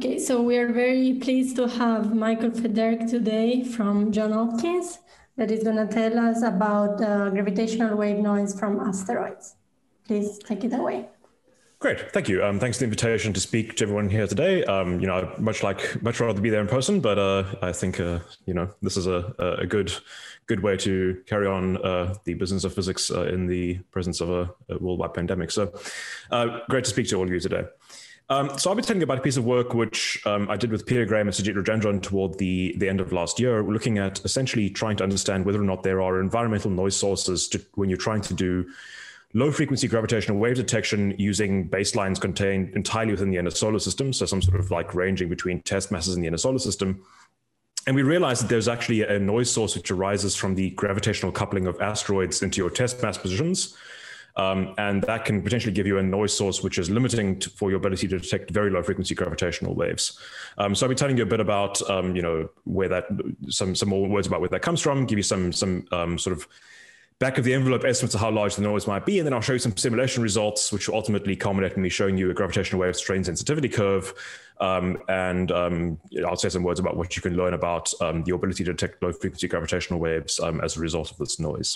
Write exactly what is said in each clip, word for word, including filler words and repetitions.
Okay, so we are very pleased to have Michael Federick today from Johns Hopkins that is going to tell us about uh, gravitational wave noise from asteroids. Please take it away. Great, thank you. Um, thanks for the invitation to speak to everyone here today. Um, you know, I'd much like much rather be there in person, but uh, I think uh, you know this is a a good good way to carry on uh, the business of physics uh, in the presence of a, a worldwide pandemic. So, uh, great to speak to all of you today. Um, so I'll be telling you about a piece of work which um, I did with Peter Graham and Sujit Rajendran toward the, the end of last year, looking at essentially trying to understand whether or not there are environmental noise sources to, when you're trying to do low-frequency gravitational wave detection using baselines contained entirely within the inner solar system, so some sort of like ranging between test masses in the inner solar system. And we realized that there's actually a noise source which arises from the gravitational coupling of asteroids into your test mass positions. Um, and that can potentially give you a noise source which is limiting to, for your ability to detect very low frequency gravitational waves. Um, so I'll be telling you a bit about, um, you know, where that, some some more words about where that comes from, give you some some um, sort of back of the envelope estimates of how large the noise might be, and then I'll show you some simulation results, which will ultimately culminate in me showing you a gravitational wave strain sensitivity curve. Um, and um, I'll say some words about what you can learn about um, your ability to detect low frequency gravitational waves um, as a result of this noise.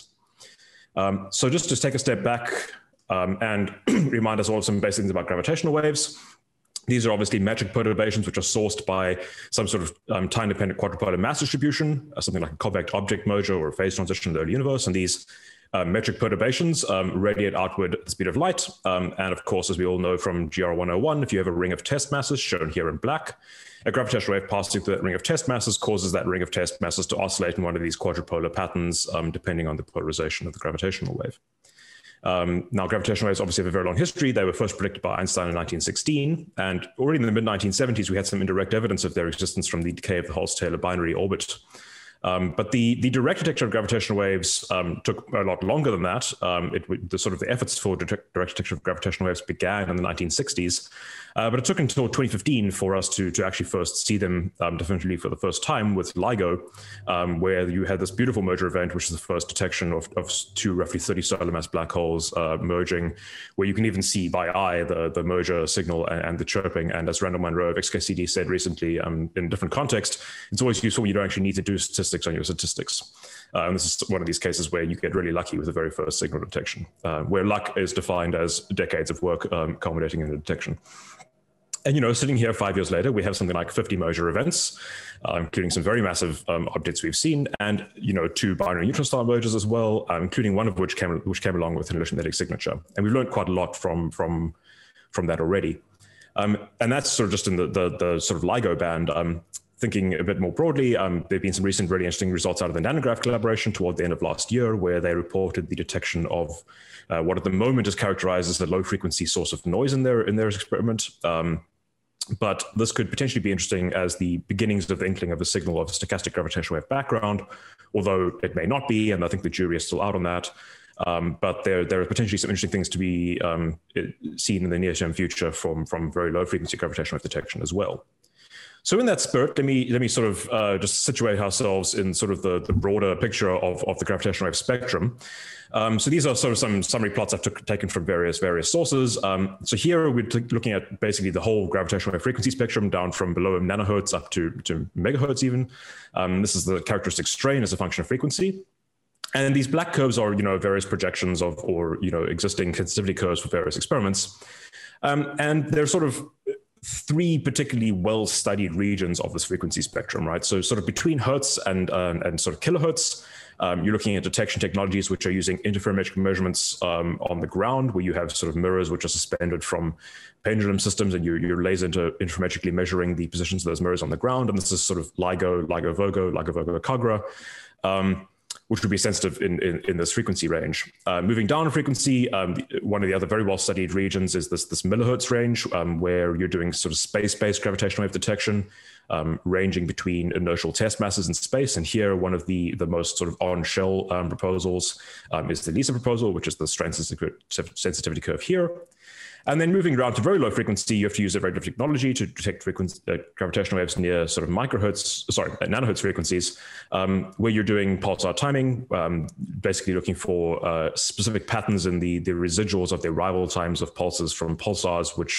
Um, so just to take a step back um, and remind us all of some basic things about gravitational waves. These are obviously metric perturbations, which are sourced by some sort of um, time-dependent quadrupolar mass distribution, uh, something like a convex object merger or a phase transition in the early universe. And these uh, metric perturbations um, radiate outward at the speed of light. Um, and of course, as we all know from G R one oh one, if you have a ring of test masses shown here in black, a gravitational wave passing through that ring of test masses causes that ring of test masses to oscillate in one of these quadrupolar patterns, um, depending on the polarization of the gravitational wave. Um, now, gravitational waves obviously have a very long history. They were first predicted by Einstein in nineteen sixteen, and already in the mid nineteen seventies, we had some indirect evidence of their existence from the decay of the Hulse-Taylor binary orbit. Um, but the, the direct detection of gravitational waves um, took a lot longer than that. Um, it, the sort of the efforts for direct, direct detection of gravitational waves began in the nineteen sixties, uh, but it took until twenty fifteen for us to, to actually first see them um, definitively for the first time with LIGO, um, where you had this beautiful merger event, which is the first detection of, of two roughly thirty solar mass black holes uh, merging, where you can even see by eye the, the merger signal and, and the chirping. And as Randall Munroe of X K C D said recently um, in a different context, it's always useful when you don't actually need to do statistics on your statistics. Uh, and this is one of these cases where you get really lucky with the very first signal detection, uh, where luck is defined as decades of work um, culminating in the detection. And, you know, sitting here five years later, we have something like fifty merger events, uh, including some very massive um, objects we've seen, and, you know, two binary neutron star mergers as well, um, including one of which came which came along with an electromagnetic signature. And we've learned quite a lot from from from that already. Um, and that's sort of just in the the, the sort of LIGO band. Um, Thinking a bit more broadly, um, there have been some recent really interesting results out of the Nanograph collaboration toward the end of last year, where they reported the detection of uh, what at the moment is characterized as a low frequency source of noise in their, in their experiment. Um, but this could potentially be interesting as the beginnings of the inkling of a signal of a stochastic gravitational wave background, although it may not be, and I think the jury is still out on that. Um, but there, there are potentially some interesting things to be um, seen in the near-term future from, from very low frequency gravitational wave detection as well. So in that spirit, let me let me sort of uh, just situate ourselves in sort of the, the broader picture of, of the gravitational wave spectrum. Um, so these are sort of some summary plots I've took, taken from various various sources. Um, so here we're looking at basically the whole gravitational wave frequency spectrum, down from below nanohertz up to, to megahertz even. Um, this is the characteristic strain as a function of frequency. And these black curves are, you know, various projections of, or, you know, existing sensitivity curves for various experiments. Um, and they're sort of three particularly well-studied regions of this frequency spectrum, right? So sort of between hertz and, uh, and sort of kilohertz, um, you're looking at detection technologies which are using interferometric measurements um, on the ground, where you have sort of mirrors which are suspended from pendulum systems, and you're, you're laser inter interferometrically measuring the positions of those mirrors on the ground. And this is sort of LIGO, LIGO Virgo, LIGO Virgo Kagra. Um, which would be sensitive in, in, in this frequency range. Uh, moving down in frequency, um, one of the other very well-studied regions is this, this millihertz range, um, where you're doing sort of space-based gravitational wave detection, um, ranging between inertial test masses in space. And here, one of the, the most sort of on-shell um, proposals um, is the LISA proposal, which is the strength sensitivity curve here. And then moving around to very low frequency, you have to use a very different technology to detect frequency, uh, gravitational waves near sort of microhertz, sorry, uh, nanohertz frequencies, um, where you're doing pulsar timing, um, basically looking for uh, specific patterns in the, the residuals of the arrival times of pulses from pulsars, which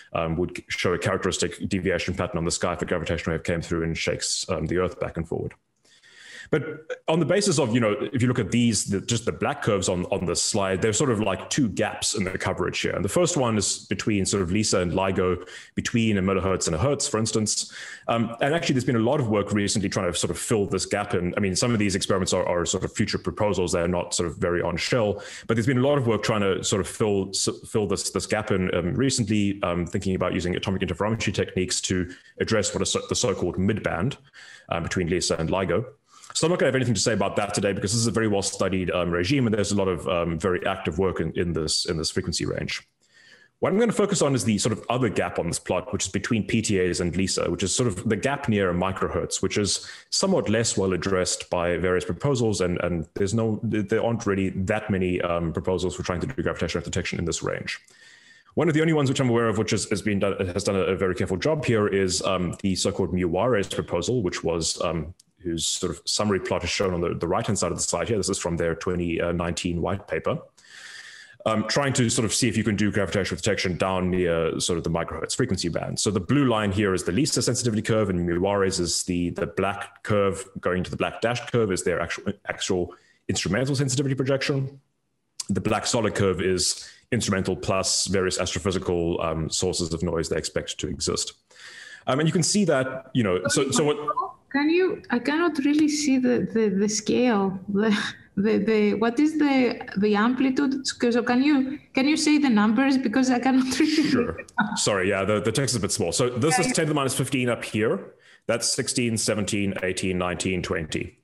um, would show a characteristic deviation pattern on the sky if a gravitational wave came through and shakes um, the Earth back and forward. But on the basis of, you know, if you look at these, the, just the black curves on, on this slide, there's sort of like two gaps in the coverage here. And the first one is between sort of LISA and LIGO, between a millihertz and a hertz, for instance. Um, and actually, there's been a lot of work recently trying to sort of fill this gap in. I mean, some of these experiments are, are sort of future proposals. They're not sort of very on shell. But there's been a lot of work trying to sort of fill fill this, this gap in um, recently, um, thinking about using atomic interferometry techniques to address what is so, the so-called midband uh, between LISA and LIGO. So I'm not going to have anything to say about that today because this is a very well-studied um, regime, and there's a lot of um, very active work in, in this in this frequency range. What I'm going to focus on is the sort of other gap on this plot, which is between P T As and LISA, which is sort of the gap near a microhertz, which is somewhat less well addressed by various proposals, and and there's no there aren't really that many um, proposals for trying to do gravitational detection in this range. One of the only ones which I'm aware of, which has, has been done, has done a, a very careful job here, is um, the so-called Mu-Juarez proposal, which was um, whose sort of summary plot is shown on the, the right-hand side of the slide here. This is from their twenty nineteen white paper, um, trying to sort of see if you can do gravitational detection down near sort of the microhertz frequency band. So the blue line here is the LISA sensitivity curve, and Mu-Juarez is the, the black curve going to the black dashed curve is their actual, actual instrumental sensitivity projection. The black solid curve is instrumental plus various astrophysical um, sources of noise they expect to exist. Um, and you can see that, you know, so, so what... Can you, I cannot really see the, the, the scale, the, the, the, what is the, the amplitude? So can you, can you say the numbers? Because I cannot really... Sure. Sorry, yeah, the, the text is a bit small. So this yeah, is yeah. ten to the minus fifteen up here. That's sixteen, seventeen, eighteen, nineteen, twenty.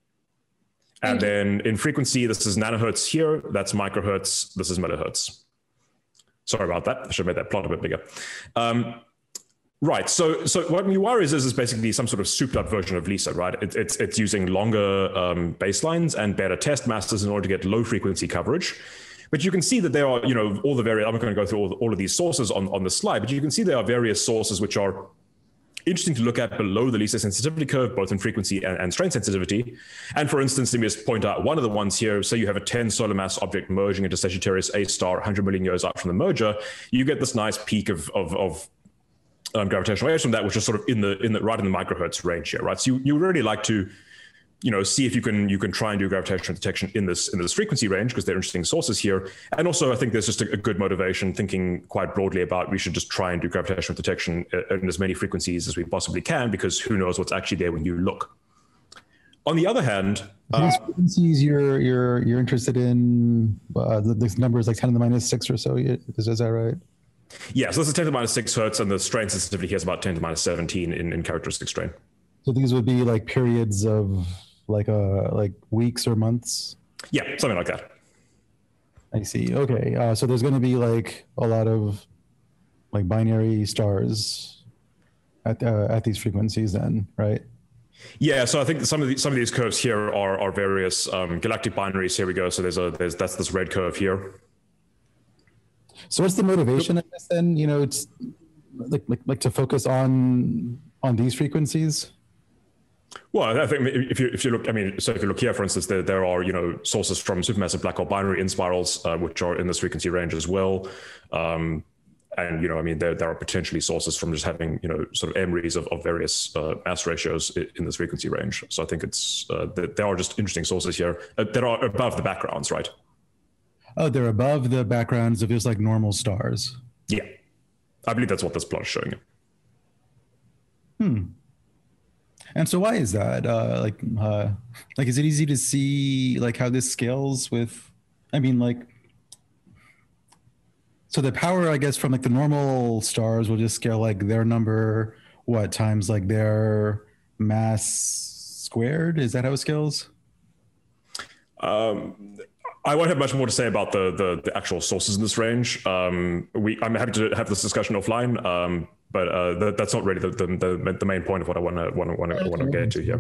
And then in frequency, this is nanohertz here, that's microhertz, this is millihertz. Sorry about that, I should have made that plot a bit bigger. Um, right, so so what Mu-Juarez is, is basically some sort of souped up version of LISA, right? It, it's, it's using longer um, baselines and better test masses in order to get low frequency coverage. But you can see that there are, you know, all the various, I'm not going to go through all, all of these sources on, on the slide, but you can see there are various sources which are interesting to look at below the LISA sensitivity curve, both in frequency and, and strain sensitivity. And for instance, let me just point out one of the ones here. So you have a ten solar mass object merging into Sagittarius A star one hundred million years out from the merger. You get this nice peak of, of, of um, gravitational waves from that, which is sort of in the, in the right in the microhertz range here, right? So you, you really like to, you know, see if you can you can try and do gravitational detection in this in this frequency range, because they're interesting sources here. And also, I think there's just a, a good motivation, thinking quite broadly about we should just try and do gravitational detection in as many frequencies as we possibly can, because who knows what's actually there when you look. On the other hand, these uh, frequencies you're you're you're interested in, uh, this number is like ten to the minus six or so. Is, is that right? Yeah, so this is ten to the minus six hertz, and the strain sensitivity here is about ten to the minus seventeen in, in characteristic strain. So these would be like periods of like uh like weeks or months? Yeah, something like that. I see. Okay. Uh, so there's going to be like a lot of like binary stars at uh, at these frequencies then, right? Yeah. So I think some of the, some of these curves here are are various um, galactic binaries. Here we go. So there's a there's that's this red curve here. So what's the motivation of this then? You know, it's like like like to focus on on these frequencies. Well, I think if you if you look, I mean, so if you look here, for instance, there there are, you know, sources from supermassive black hole binary inspirals, uh, which are in this frequency range as well, um, and you know, I mean, there there are potentially sources from just having, you know, sort of M R Is of, of various uh, mass ratios in this frequency range. So I think it's uh, there are just interesting sources here uh, that are above the backgrounds, right? Oh, they're above the backgrounds of just like normal stars. Yeah, I believe that's what this plot is showing you. Hmm. And so why is that? Uh, like, uh, like, is it easy to see like how this scales with, I mean, like, so the power, I guess, from like the normal stars will just scale like their number, what, times like their mass squared? Is that how it scales? Um, I won't have much more to say about the the, the actual sources in this range. Um, we, I'm happy to have this discussion offline. Um, But uh, that, that's not really the, the the main point of what I want to want to want to want to get to here.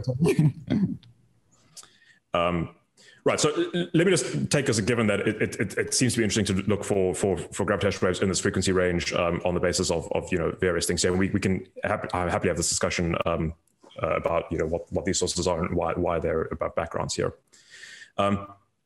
Um, right. So let me just take as a given that it, it it seems to be interesting to look for for for gravitational waves in this frequency range um, on the basis of of you know various things. Yeah, we we can happy, happily have this discussion um, uh, about you know what what these sources are and why why they're about backgrounds here. Um,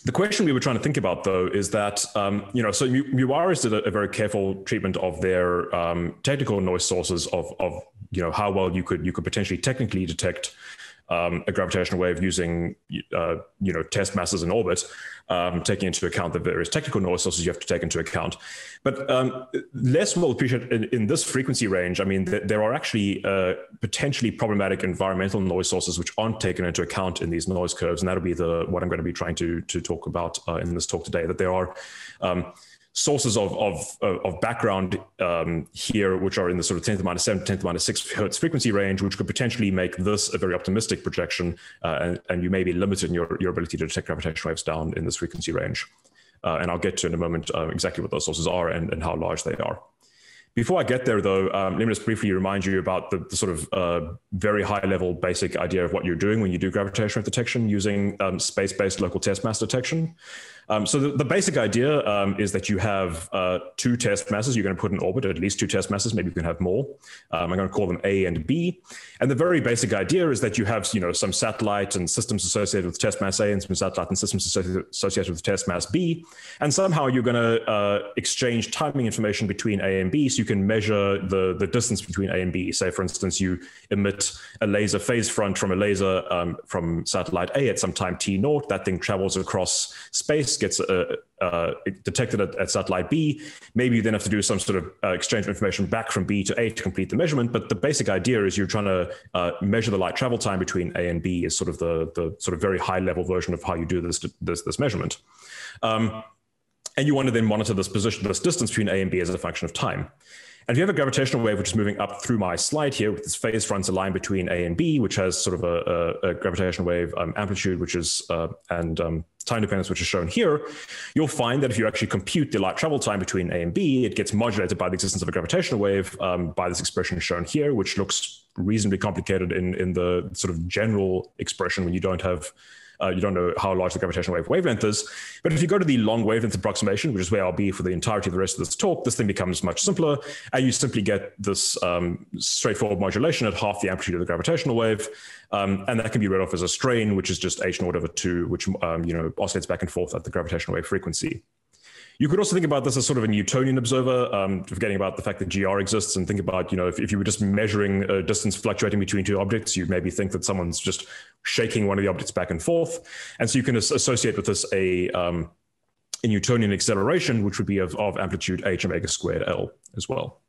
The question we were trying to think about, though, is that, um, you know, so Muaris did a, a very careful treatment of their um, technical noise sources of, of, you know, how well you could you could potentially technically detect um, a gravitational wave using, uh, you know, test masses in orbit, um, taking into account the various technical noise sources you have to take into account. But um, less well appreciated in, in this frequency range, I mean, th there are actually uh, potentially problematic environmental noise sources which aren't taken into account in these noise curves. And that'll be the what I'm going to be trying to, to talk about uh, in this talk today, that there are um, sources of, of, of background um, here, which are in the sort of ten to the minus seven, ten to the minus six hertz frequency range, which could potentially make this a very optimistic projection, uh, and, and you may be limited in your, your ability to detect gravitational waves down in this frequency range. Uh, and I'll get to in a moment uh, exactly what those sources are and, and how large they are. Before I get there, though, um, let me just briefly remind you about the, the sort of uh, very high-level basic idea of what you're doing when you do gravitational wave detection using um, space-based local test mass detection. Um, so the, the basic idea um, is that you have uh, two test masses you're going to put in orbit, at least two test masses, maybe you can have more. Um, I'm going to call them A and B. And the very basic idea is that you have, you know, some satellite and systems associated with test mass A and some satellite and systems associated with test mass B. And somehow you're going to uh, exchange timing information between A and B so you can measure the, the distance between A and B. Say, for instance, you emit a laser phase front from a laser um, from satellite A at some time T naught. That thing travels across space, gets uh, uh, detected at, at satellite B. Maybe you then have to do some sort of uh, exchange of information back from B to A to complete the measurement. But the basic idea is you're trying to uh, measure the light travel time between A and B is sort of the, the sort of very high level version of how you do this, this, this measurement. Um, and you want to then monitor this position, this distance between A and B as a function of time. And if you have a gravitational wave, which is moving up through my slide here with its phase fronts aligned between A and B, which has sort of a, a, a gravitational wave um, amplitude, which is, uh, and um, time dependence, which is shown here, you'll find that if you actually compute the light travel time between A and B, it gets modulated by the existence of a gravitational wave um, by this expression shown here, which looks reasonably complicated in, in the sort of general expression when you don't have Uh, you don't know how large the gravitational wave wavelength is. But if you go to the long wavelength approximation, which is where I'll be for the entirety of the rest of this talk, this thing becomes much simpler. And you simply get this um, straightforward modulation at half the amplitude of the gravitational wave. Um, and that can be read off as a strain, which is just h naught over two, which um, you know, oscillates back and forth at the gravitational wave frequency. You could also think about this as sort of a Newtonian observer, um, forgetting about the fact that G R exists, and think about, you know, if, if you were just measuring a distance fluctuating between two objects, you'd maybe think that someone's just shaking one of the objects back and forth. And so you can associate with this a, um, a Newtonian acceleration, which would be of, of amplitude h omega squared L as well.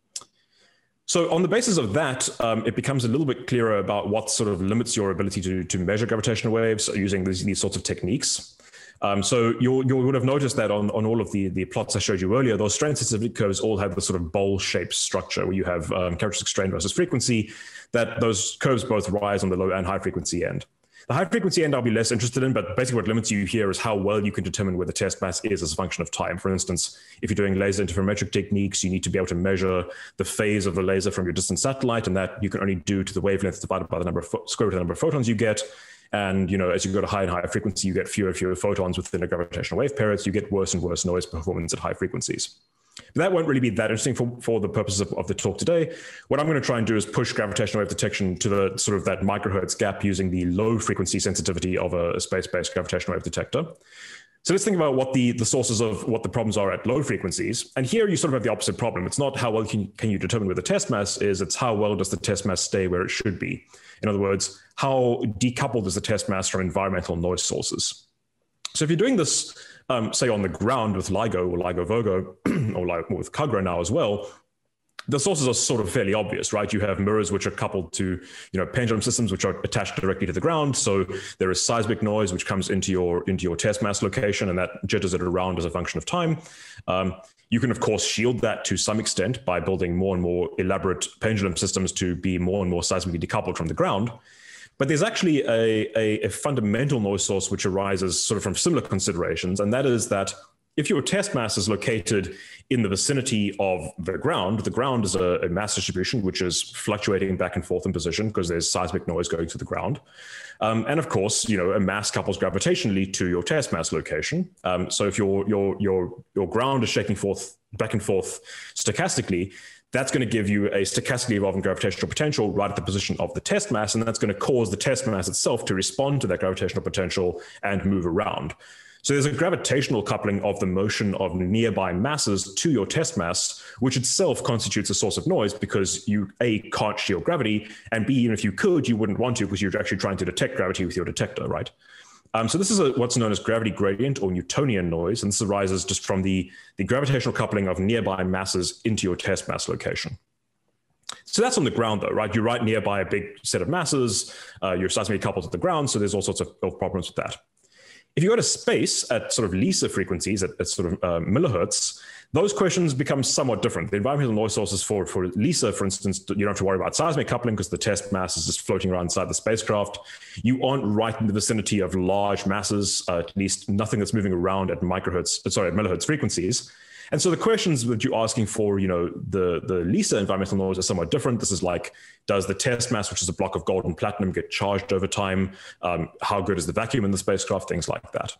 So on the basis of that, um, it becomes a little bit clearer about what sort of limits your ability to, to measure gravitational waves using these, these sorts of techniques. Um, so you you would have noticed that on, on all of the, the plots I showed you earlier, those strain sensitivity curves all have the sort of bowl-shaped structure where you have um, characteristic strain versus frequency, that those curves both rise on the low and high frequency end. The high frequency end I'll be less interested in, but basically what limits you here is how well you can determine where the test mass is as a function of time. For instance, if you're doing laser interferometric techniques, you need to be able to measure the phase of the laser from your distant satellite, and that you can only do to the wavelength divided by the number of square root of the number of photons you get. And, you know, as you go to higher and higher frequency, you get fewer and fewer photons within a gravitational wave period. So you get worse and worse noise performance at high frequencies. But that won't really be that interesting for, for the purposes of, of the talk today. What I'm going to try and do is push gravitational wave detection to the sort of that microhertz gap using the low frequency sensitivity of a, a space-based gravitational wave detector. So let's think about what the, the sources of what the problems are at low frequencies. And here you sort of have the opposite problem. It's not how well can, can you determine where the test mass is, it's how well does the test mass stay where it should be. In other words, how decoupled is the test mass from environmental noise sources? So if you're doing this, um, say on the ground with LIGO or LIGO Virgo, or like with CUGRA now as well, the sources are sort of fairly obvious, right? You have mirrors which are coupled to, you know, pendulum systems which are attached directly to the ground. So there is seismic noise which comes into your into your test mass location, and that jitters it around as a function of time. Um, you can, of course, shield that to some extent by building more and more elaborate pendulum systems to be more and more seismically decoupled from the ground. But there's actually a, a, a fundamental noise source which arises sort of from similar considerations, and that is that if your test mass is located in the vicinity of the ground, the ground is a, a mass distribution which is fluctuating back and forth in position because there's seismic noise going to the ground. Um, and of course, you know, a mass couples gravitationally to your test mass location. Um, so if your, your, your, your ground is shaking forth back and forth stochastically, that's going to give you a stochastically evolving gravitational potential right at the position of the test mass, and that's going to cause the test mass itself to respond to that gravitational potential and move around. So there's a gravitational coupling of the motion of nearby masses to your test mass, which itself constitutes a source of noise because you, A, can't shield gravity, and B, even if you could, you wouldn't want to because you're actually trying to detect gravity with your detector, right? Um, so this is a, what's known as gravity gradient or Newtonian noise, and this arises just from the, the gravitational coupling of nearby masses into your test mass location. So that's on the ground though, right? You're right nearby a big set of masses, uh, you're seismically coupled to the ground, so there's all sorts of, of problems with that. If you go to space at sort of LISA frequencies, at, at sort of uh, millihertz, those questions become somewhat different. The environmental noise sources for, for LISA, for instance, you don't have to worry about seismic coupling because the test mass is just floating around inside the spacecraft. You aren't right in the vicinity of large masses, uh, at least nothing that's moving around at microhertz, sorry, at millihertz frequencies. And so the questions that you're asking for, you know, the, the LISA environmental noise are somewhat different. This is like, does the test mass, which is a block of gold and platinum, get charged over time? Um, how good is the vacuum in the spacecraft? Things like that.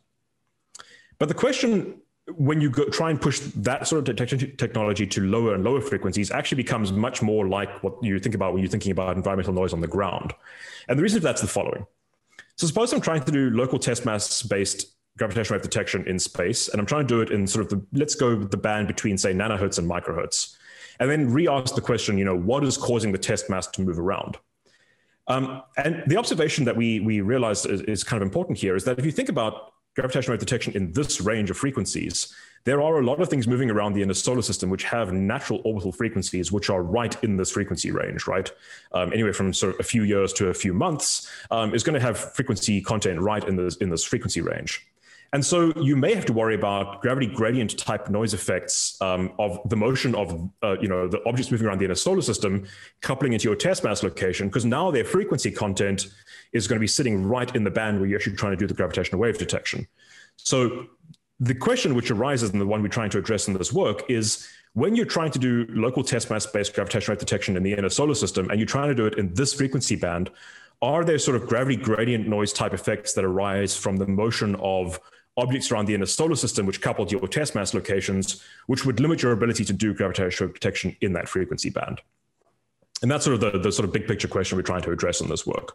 But the question, when you go, try and push that sort of te- technology to lower and lower frequencies, actually becomes much more like what you think about when you're thinking about environmental noise on the ground. And the reason for that's the following. So suppose I'm trying to do local test mass-based gravitational wave detection in space, and I'm trying to do it in sort of the, let's go with the band between, say, nanohertz and microhertz, and then re-ask the question, you know, what is causing the test mass to move around? Um, and the observation that we, we realized is, is kind of important here is that if you think about gravitational wave detection in this range of frequencies, there are a lot of things moving around the inner solar system which have natural orbital frequencies which are right in this frequency range, right? Um, anywhere from sort of a few years to a few months um, is going to have frequency content right in this, in this frequency range. And so you may have to worry about gravity gradient type noise effects um, of the motion of uh, you know, the objects moving around the inner solar system coupling into your test mass location, because now their frequency content is going to be sitting right in the band where you're actually trying to do the gravitational wave detection. So the question which arises, and the one we're trying to address in this work, is when you're trying to do local test mass-based gravitational wave detection in the inner solar system, and you're trying to do it in this frequency band, are there sort of gravity gradient noise type effects that arise from the motion of objects around the inner solar system which couple to your test mass locations, which would limit your ability to do gravitational wave detection in that frequency band? And that's sort of the, the sort of big picture question we're trying to address in this work.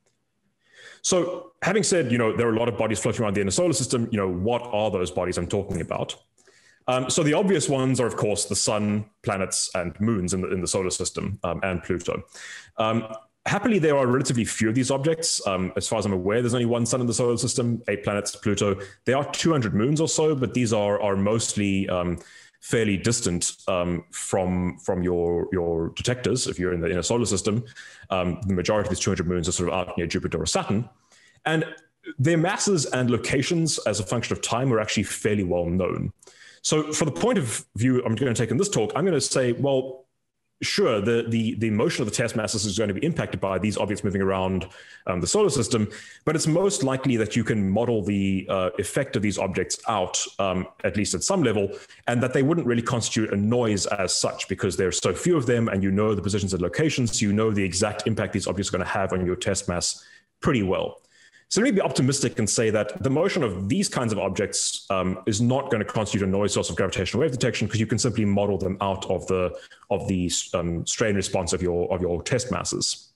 So having said, you know, there are a lot of bodies floating around the inner solar system, you know, what are those bodies I'm talking about? Um, so the obvious ones are, of course, the sun, planets, and moons in the, in the solar system, um, and Pluto. Um, Happily, there are relatively few of these objects. Um, as far as I'm aware, there's only one sun in the solar system, eight planets, Pluto. There are two hundred moons or so, but these are, are mostly um, fairly distant um, from, from your, your detectors if you're in the inner solar system. Um, the majority of these two hundred moons are sort of out near Jupiter or Saturn. And their masses and locations as a function of time are actually fairly well known. So for the point of view I'm going to take in this talk, I'm going to say, well, sure, the, the, the motion of the test masses is going to be impacted by these objects moving around um, the solar system, but it's most likely that you can model the uh, effect of these objects out, um, at least at some level, and that they wouldn't really constitute a noise as such because there are so few of them and you know the positions and locations, so you know the exact impact these objects are going to have on your test mass pretty well. So let me be optimistic and say that the motion of these kinds of objects um, is not going to constitute a noise source of gravitational wave detection because you can simply model them out of the of the um, strain response of your of your test masses.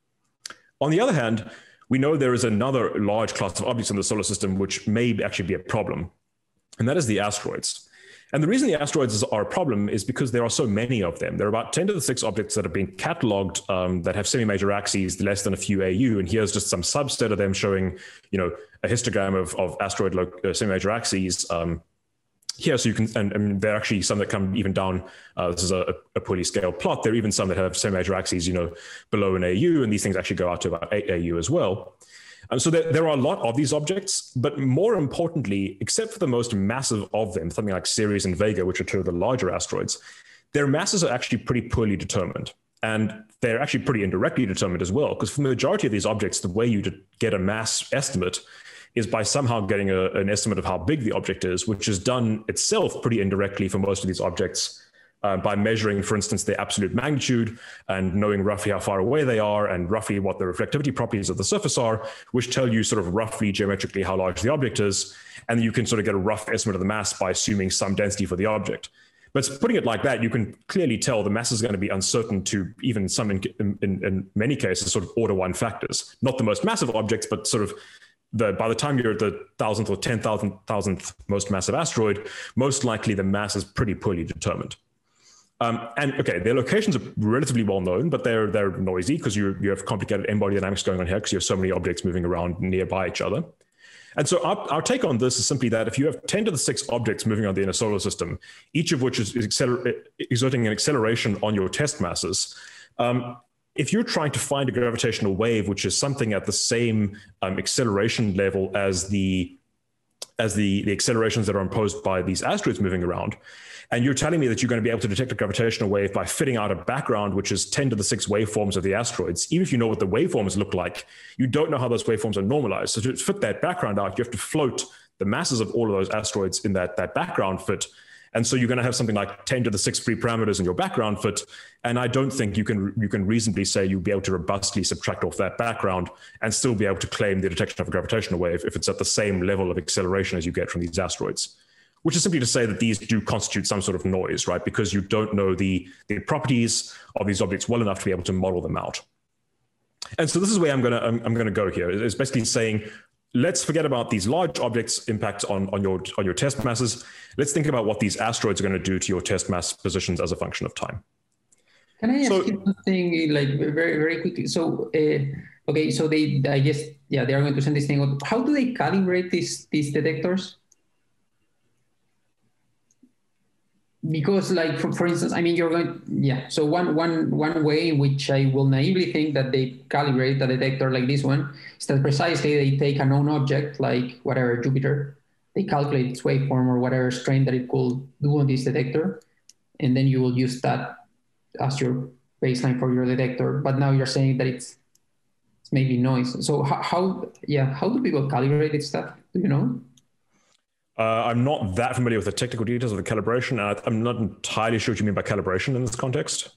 On the other hand, we know there is another large class of objects in the solar system which may actually be a problem, and that is the asteroids. And the reason the asteroids are a problem is because there are so many of them. There are about ten to the six objects that have been cataloged um, that have semi-major axes less than a few A U. And here's just some subset of them showing, you know, a histogram of, of asteroid uh, semi-major axes um, here. So you can, and, and there are actually some that come even down. Uh, this is a, a poorly scaled plot. There are even some that have semi-major axes, you know, below an A U. And these things actually go out to about eight A U as well. And so there, there are a lot of these objects, but more importantly, except for the most massive of them, something like Ceres and Vega, which are two of the larger asteroids, their masses are actually pretty poorly determined. And they're actually pretty indirectly determined as well, because for the majority of these objects, the way you get a mass estimate is by somehow getting a, an estimate of how big the object is, which is done itself pretty indirectly for most of these objects. Uh, by measuring, for instance, their absolute magnitude and knowing roughly how far away they are and roughly what the reflectivity properties of the surface are, which tell you sort of roughly geometrically how large the object is. And you can sort of get a rough estimate of the mass by assuming some density for the object. But putting it like that, you can clearly tell the mass is going to be uncertain to even some, in, in, in many cases, sort of order one factors. Not the most massive objects, but sort of the, by the time you're at the thousandth or ten thousandth most massive asteroid, most likely the mass is pretty poorly determined. Um, and okay, their locations are relatively well known, but they're they're noisy because you you have complicated M-body dynamics going on here because you have so many objects moving around nearby each other. And so our, our take on this is simply that if you have ten to the six objects moving on the inner solar system, each of which is, is acceler- exerting an acceleration on your test masses, um, if you're trying to find a gravitational wave which is something at the same um, acceleration level as the as the, the accelerations that are imposed by these asteroids moving around, and you're telling me that you're going to be able to detect a gravitational wave by fitting out a background which is ten to the six waveforms of the asteroids, even if you know what the waveforms look like, you don't know how those waveforms are normalized. So to fit that background out, you have to float the masses of all of those asteroids in that, that background fit. And so you're going to have something like ten to the six free parameters in your background fit. And I don't think you can you can reasonably say you'll be able to robustly subtract off that background and still be able to claim the detection of a gravitational wave if it's at the same level of acceleration as you get from these asteroids. Which is simply to say that these do constitute some sort of noise, right? Because you don't know the, the properties of these objects well enough to be able to model them out. And so this is where I'm gonna I'm, I'm gonna go here. It's basically saying, let's forget about these large objects' impact on, on your on your test masses. Let's think about what these asteroids are going to do to your test mass positions as a function of time. Can I ask So- you something like very very quickly? So uh, okay, so they I guess yeah they are going to send this thing. How do they calibrate these these detectors? Because like for, for instance, I mean you're going yeah. So one one one way in which I will naively think that they calibrate a detector like this one is that precisely they take a known object like whatever Jupiter, they calculate its waveform or whatever strain that it could do on this detector, and then you will use that as your baseline for your detector. But now you're saying that it's it's maybe noise. So how, how yeah how do people calibrate this stuff? Do you know? Uh, I'm not that familiar with the technical details of the calibration. And I'm not entirely sure what you mean by calibration in this context.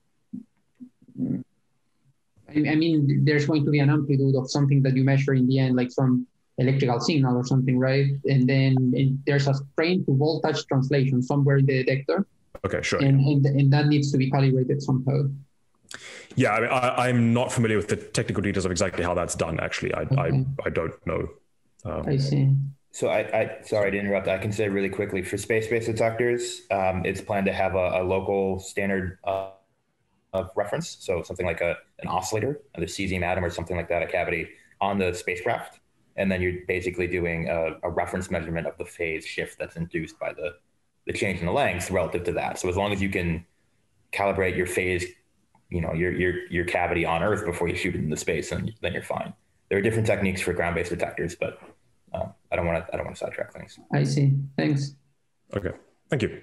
I mean, there's going to be an amplitude of something that you measure in the end, like some electrical signal or something, right? And then and there's a strain to voltage translation somewhere in the detector. Okay, sure. And, and, and that needs to be calibrated somehow. Yeah, I mean, I, I'm not familiar with the technical details of exactly how that's done, actually. I, Okay. I, I don't know. Um, I see. So I, I, sorry to interrupt. I can say really quickly for space-based detectors, um, it's planned to have a, a local standard uh, of reference. So something like a, an oscillator, the cesium atom or something like that, a cavity on the spacecraft. And then you're basically doing a, a reference measurement of the phase shift that's induced by the, the change in the length relative to that. So as long as you can calibrate your phase, you know, your, your, your cavity on Earth before you shoot it into space, then, then you're fine. There are different techniques for ground-based detectors, but Uh, I don't want to. I don't want to sidetrack things. I see. Thanks. Okay, thank you.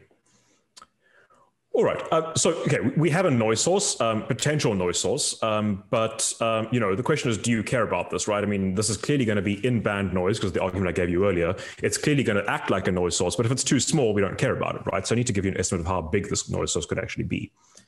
All right. Uh, so, okay, we have a noise source, um, potential noise source, um, but um, you know, the question is, do you care about this, right? I mean, this is clearly going to be in-band noise because the argument I gave you earlier. It's clearly going to act like a noise source, but if it's too small, we don't care about it, right? So I need to give you an estimate of how big this noise source could actually be.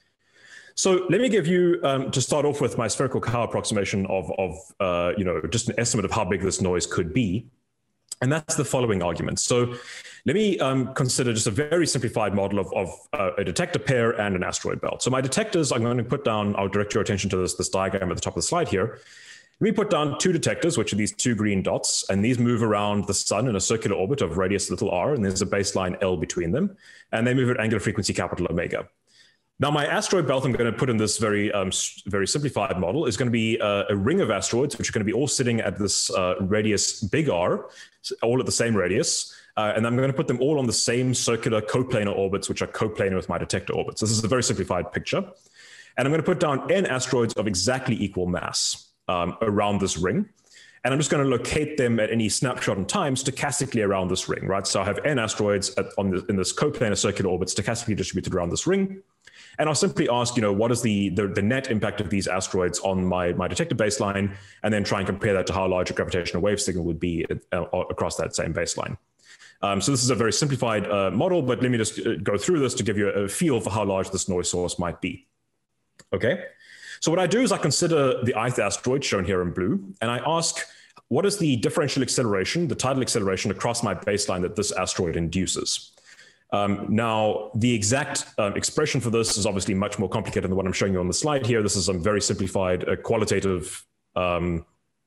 So let me give you, um, to start off with, my spherical Kerr approximation of, of uh, you know, just an estimate of how big this noise could be. And that's the following argument. So let me um, consider just a very simplified model of, of uh, a detector pair and an asteroid belt. So my detectors, I'm going to put down, I'll direct your attention to this, this diagram at the top of the slide here. Let me put down two detectors, which are these two green dots, and these move around the sun in a circular orbit of radius little r, and there's a baseline L between them, and they move at angular frequency capital omega. Now, my asteroid belt I'm going to put in this very, um, very simplified model is going to be uh, a ring of asteroids, which are going to be all sitting at this uh, radius big R, all at the same radius. Uh, and I'm going to put them all on the same circular coplanar orbits, which are coplanar with my detector orbits. This is a very simplified picture. And I'm going to put down n asteroids of exactly equal mass um, around this ring. And I'm just going to locate them at any snapshot in time stochastically around this ring, right? So I have n asteroids at, on the, in this coplanar circular orbit stochastically distributed around this ring. And I'll simply ask, you know, what is the, the, the net impact of these asteroids on my, my detector baseline, and then try and compare that to how large a gravitational wave signal would be uh, across that same baseline. Um, so this is a very simplified uh, model, but let me just go through this to give you a feel for how large this noise source might be. Okay, so what I do is I consider the ith asteroid shown here in blue, and I ask, what is the differential acceleration, the tidal acceleration across my baseline that this asteroid induces? Um, now, the exact um, expression for this is obviously much more complicated than what I'm showing you on the slide here. This is some very simplified uh, qualitative um,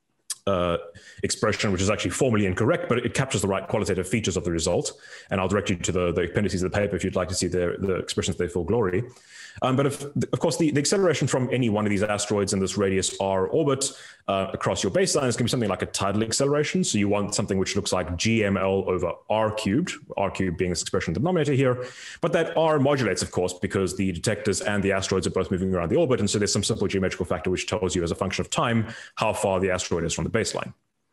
uh, expression, which is actually formally incorrect, but it captures the right qualitative features of the result. And I'll direct you to the, the appendices of the paper if you'd like to see the, the expressions in their full glory. Um, but if, of course, the, the acceleration from any one of these asteroids in this radius R orbit uh, across your baseline is going to be something like a tidal acceleration. So you want something which looks like G M L over R cubed, R cubed being this expression denominator here. But that R modulates, of course, because the detectors and the asteroids are both moving around the orbit. And so there's some simple geometrical factor which tells you as a function of time how far the asteroid is from the baseline.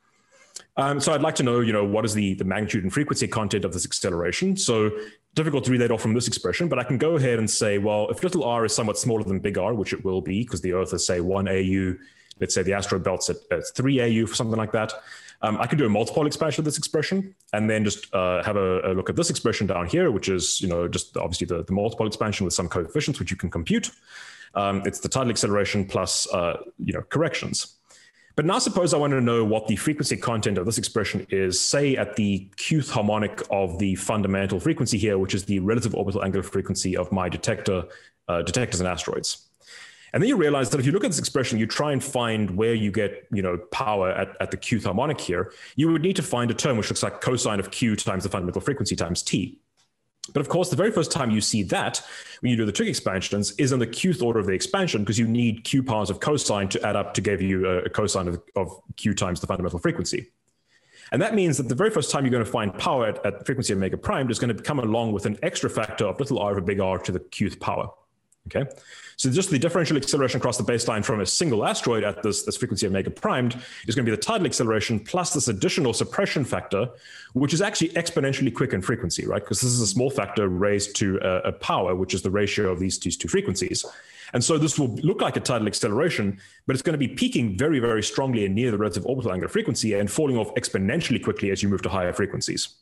Um, so I'd like to know, you know, what is the, the magnitude and frequency content of this acceleration? So difficult to read that off from this expression, but I can go ahead and say, well, if little r is somewhat smaller than big R, which it will be because the Earth is, say, one A U, let's say the asteroid belt's at, at three A U for something like that, um, I can do a multiple expansion of this expression and then just uh, have a, a look at this expression down here, which is, you know, just obviously the, the multiple expansion with some coefficients, which you can compute. Um, it's the tidal acceleration plus, uh, you know, corrections. But now suppose I want to know what the frequency content of this expression is, say at the qth harmonic of the fundamental frequency here, which is the relative orbital angular frequency of my detector, uh, detectors and asteroids. And then you realize that if you look at this expression, you try and find where you get, you know, power at, at the qth harmonic here, you would need to find a term which looks like cosine of q times the fundamental frequency times t. But of course, the very first time you see that, when you do the trig expansions, is in the qth order of the expansion, because you need q powers of cosine to add up to give you a, a cosine of, of q times the fundamental frequency. And that means that the very first time you're going to find power at, at the frequency omega prime is going to come along with an extra factor of little r over big R to the qth power. Okay, so just the differential acceleration across the baseline from a single asteroid at this, this frequency omega primed is going to be the tidal acceleration plus this additional suppression factor, which is actually exponentially quick in frequency, right? Because this is a small factor raised to a, a power, which is the ratio of these, these two frequencies. And so this will look like a tidal acceleration, but it's going to be peaking very, very strongly and near the relative orbital angular frequency and falling off exponentially quickly as you move to higher frequencies.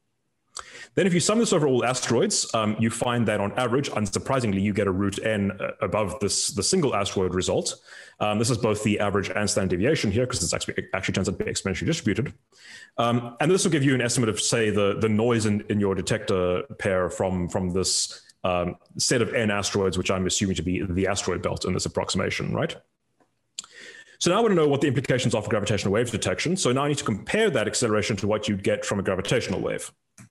Then if you sum this over all asteroids, um, you find that on average, unsurprisingly, you get a root n above this the single asteroid result. Um, this is both the average and standard deviation here, because this actually, actually turns out to be exponentially distributed. Um, and this will give you an estimate of, say, the, the noise in, in your detector pair from, from this um, set of n asteroids, which I'm assuming to be the asteroid belt in this approximation, right? So now I want to know what the implications are for gravitational wave detection. So now I need to compare that acceleration to what you'd get from a gravitational wave.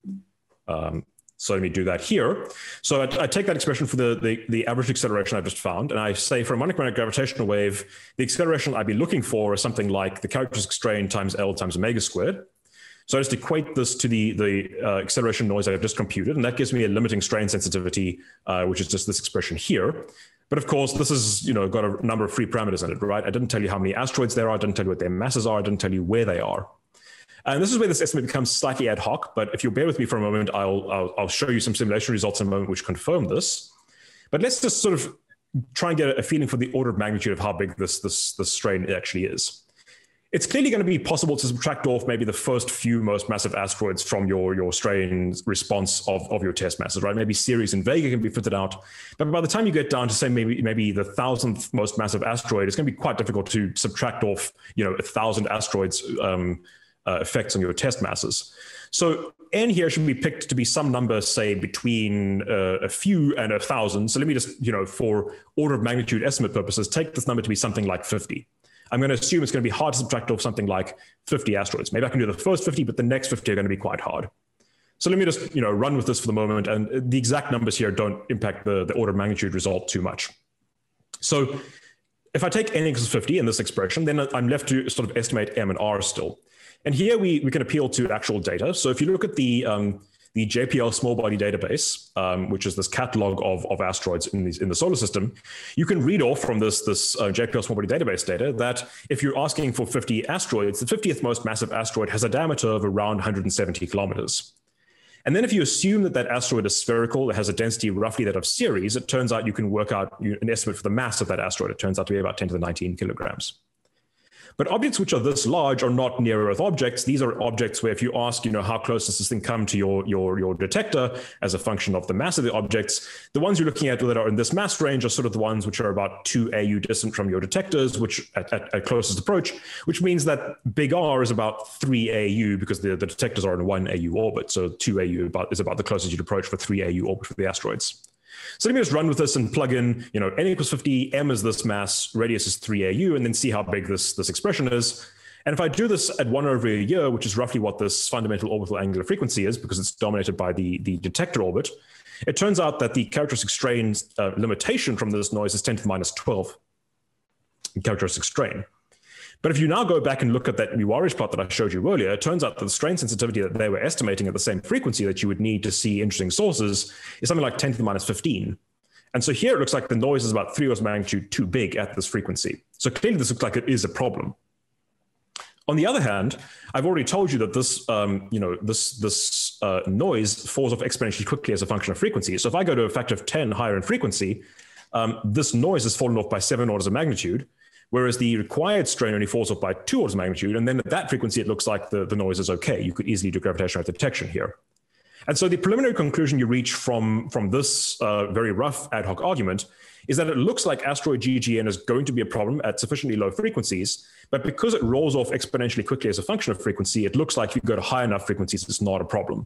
Um, so let me do that here. So I, I take that expression for the, the, the average acceleration I've just found, and I say for a monomagnetic gravitational wave, the acceleration I'd be looking for is something like the characteristic strain times L times omega squared. So I just equate this to the, the uh, acceleration noise I've just computed, and that gives me a limiting strain sensitivity, uh, which is just this expression here. But of course, this has, you know, got a number of free parameters in it, right? I didn't tell you how many asteroids there are, I didn't tell you what their masses are, I didn't tell you where they are. And this is where this estimate becomes slightly ad hoc, but if you'll bear with me for a moment, I'll, I'll, I'll show you some simulation results in a moment which confirm this. But let's just sort of try and get a feeling for the order of magnitude of how big this, this, this strain actually is. It's clearly going to be possible to subtract off maybe the first few most massive asteroids from your, your strain response of, of your test masses, right? Maybe Ceres and Vega can be fitted out. But by the time you get down to, say, maybe, maybe the thousandth most massive asteroid, it's going to be quite difficult to subtract off, you know, a thousand asteroids um, Uh, effects on your test masses. So n here should be picked to be some number, say, between uh, a few and a thousand. So let me just, you know, for order of magnitude estimate purposes, take this number to be something like fifty. I'm going to assume it's going to be hard to subtract off something like fifty asteroids. Maybe I can do the first fifty, but the next fifty are going to be quite hard. So let me just, you know, run with this for the moment. And the exact numbers here don't impact the, the order of magnitude result too much. So if I take n equals fifty in this expression, then I'm left to sort of estimate m and r still. And here we, we can appeal to actual data. So if you look at the, um, the J P L small body database, um, which is this catalog of, of asteroids in, these, in the solar system, you can read off from this, this uh, J P L small body database data that if you're asking for fifty asteroids, the fiftieth most massive asteroid has a diameter of around one hundred seventy kilometers. And then if you assume that that asteroid is spherical, it has a density roughly that of Ceres, it turns out you can work out an estimate for the mass of that asteroid. It turns out to be about ten to the nineteen kilograms. But objects which are this large are not near-Earth objects. These are objects where if you ask, you know, how close does this thing come to your, your, your detector as a function of the mass of the objects, the ones you're looking at that are in this mass range are sort of the ones which are about two A U distant from your detectors, which at, at, at closest approach, which means that big R is about three A U because the, the detectors are in one A U orbit. So two A U about, is about the closest you'd approach for three A U orbit for the asteroids. So let me just run with this and plug in, you know, n equals fifty, m is this mass, radius is three A U, and then see how big this, this expression is. And if I do this at one over a year, which is roughly what this fundamental orbital angular frequency is, because it's dominated by the, the detector orbit, it turns out that the characteristic strain uh, limitation from this noise is ten to the minus twelve characteristic strain. But if you now go back and look at that Muarish plot that I showed you earlier, it turns out that the strain sensitivity that they were estimating at the same frequency that you would need to see interesting sources is something like ten to the minus fifteen. And so here it looks like the noise is about three orders of magnitude too big at this frequency. So clearly this looks like it is a problem. On the other hand, I've already told you that this, um, you know, this, this uh, noise falls off exponentially quickly as a function of frequency. So if I go to a factor of ten higher in frequency, um, this noise has fallen off by seven orders of magnitude, whereas the required strain only falls off by two orders of magnitude. And then at that frequency, it looks like the, the noise is okay. You could easily do gravitational wave detection here. And so the preliminary conclusion you reach from, from this uh, very rough ad hoc argument is that it looks like asteroid G G N is going to be a problem at sufficiently low frequencies, but because it rolls off exponentially quickly as a function of frequency, it looks like if you go to high enough frequencies, it's not a problem.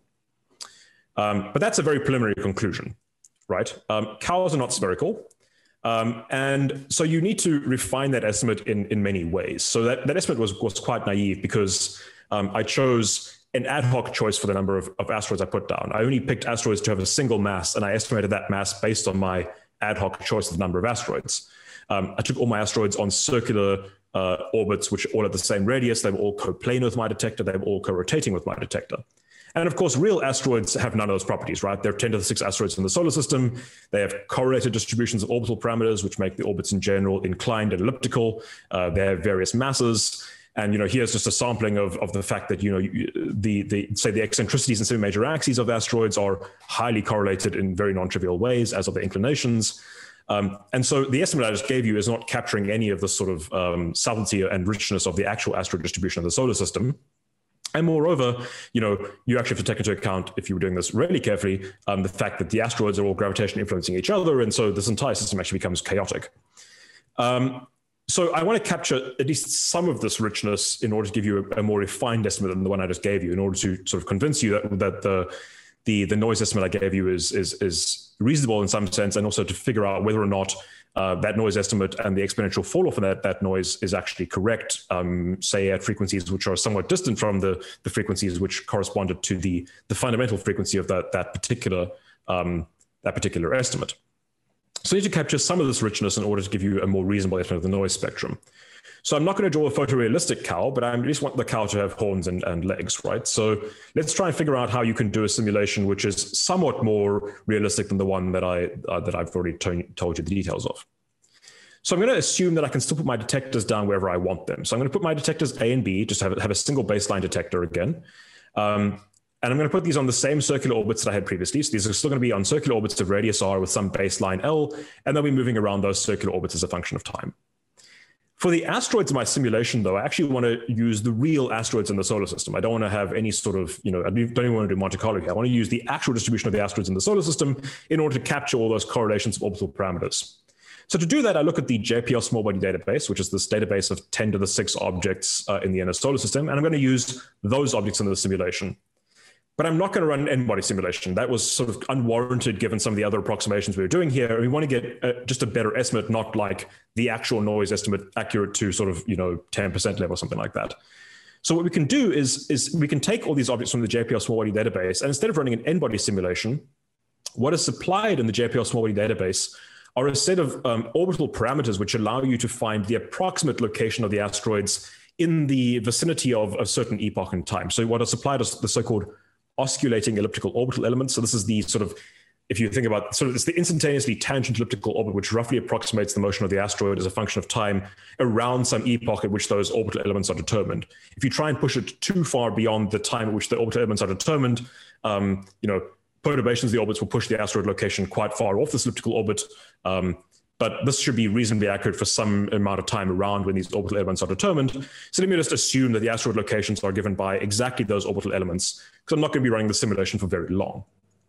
Um, but that's a very preliminary conclusion, right? Um, cows are not spherical. Um, and so you need to refine that estimate in, in many ways. So that, that estimate was, was quite naive because um, I chose an ad hoc choice for the number of, of asteroids I put down. I only picked asteroids to have a single mass, and I estimated that mass based on my ad hoc choice of the number of asteroids. Um, I took all my asteroids on circular uh, orbits, which all at the same radius. They were all co-planar with my detector. They were all co-rotating with my detector. And of course, real asteroids have none of those properties, right? There are ten to the six asteroids in the solar system. They have correlated distributions of orbital parameters, which make the orbits in general inclined and elliptical. Uh, they have various masses. And, you know, here's just a sampling of, of the fact that, you know, the, the, say the eccentricities and semi-major axes of asteroids are highly correlated in very non-trivial ways, as are the inclinations. Um, and so the estimate I just gave you is not capturing any of the sort of um, subtlety and richness of the actual asteroid distribution of the solar system. And moreover, you know, you actually have to take into account, if you were doing this really carefully, um, the fact that the asteroids are all gravitationally influencing each other. And so this entire system actually becomes chaotic. Um, so I want to capture at least some of this richness in order to give you a, a more refined estimate than the one I just gave you, in order to sort of convince you that, that the, the, the noise estimate I gave you is, is, is reasonable in some sense, and also to figure out whether or not Uh, that noise estimate and the exponential fall off of that, that noise is actually correct, um, say at frequencies which are somewhat distant from the, the frequencies which corresponded to the, the fundamental frequency of that, that, particular, um, that particular estimate. So you need to capture some of this richness in order to give you a more reasonable estimate of the noise spectrum. So I'm not going to draw a photorealistic cow, but I at least want the cow to have horns and, and legs, right? So let's try and figure out how you can do a simulation which is somewhat more realistic than the one that, I, uh, that I've already told you the details of. So I'm going to assume that I can still put my detectors down wherever I want them. So I'm going to put my detectors A and B, just have, have a single baseline detector again. Um, and I'm going to put these on the same circular orbits that I had previously. So these are still going to be on circular orbits of radius r with some baseline L, and they'll be moving around those circular orbits as a function of time. For the asteroids in my simulation, though, I actually want to use the real asteroids in the solar system. I don't want to have any sort of, you know, I don't even want to do Monte Carlo here. I want to use the actual distribution of the asteroids in the solar system in order to capture all those correlations of orbital parameters. So to do that, I look at the J P L small body database, which is this database of ten to the six objects uh, in the inner solar system. And I'm going to use those objects in the simulation. But I'm not going to run an n-body simulation. That was sort of unwarranted given some of the other approximations we were doing here. We want to get uh, just a better estimate, not like the actual noise estimate accurate to sort of, you know, ten percent level or something like that. So what we can do is, is we can take all these objects from the J P L small body database, and instead of running an n-body simulation, what is supplied in the J P L small body database are a set of um, orbital parameters which allow you to find the approximate location of the asteroids in the vicinity of a certain epoch in time. So what are supplied is the so-called osculating elliptical orbital elements. So this is the sort of, if you think about, sort of it's the instantaneously tangent elliptical orbit, which roughly approximates the motion of the asteroid as a function of time around some epoch at which those orbital elements are determined. If you try and push it too far beyond the time at which the orbital elements are determined, um, you know, perturbations of the orbits will push the asteroid location quite far off this elliptical orbit. Um, But this should be reasonably accurate for some amount of time around when these orbital elements are determined. So let me just assume that the asteroid locations are given by exactly those orbital elements, because I'm not going to be running the simulation for very long.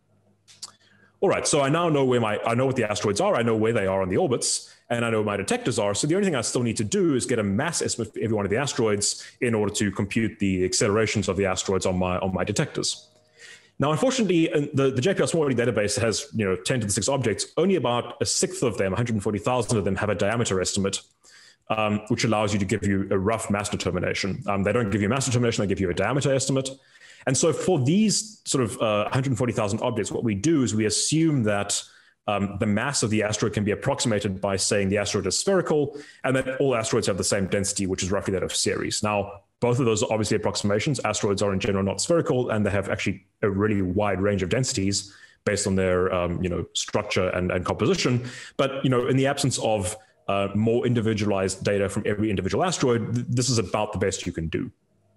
All right, so I now know where my, I know what the asteroids are, I know where they are on the orbits, and I know where my detectors are. So the only thing I still need to do is get a mass estimate for every one of the asteroids in order to compute the accelerations of the asteroids on my, on my detectors. Now, unfortunately, the, the J P L small body database has, you know, ten to the six objects. Only about a sixth of them, one hundred forty thousand of them, have a diameter estimate. um, which allows you to give you a rough mass determination. Um, they don't give you a mass determination, they give you a diameter estimate. And so for these sort of uh, one hundred forty thousand objects, what we do is we assume that um, the mass of the asteroid can be approximated by saying the asteroid is spherical, and that all asteroids have the same density, which is roughly that of Ceres. Now, both of those are obviously approximations. Asteroids are in general not spherical, and they have actually a really wide range of densities based on their um, you know, structure and, and composition. But you know, in the absence of uh, more individualized data from every individual asteroid, th this is about the best you can do.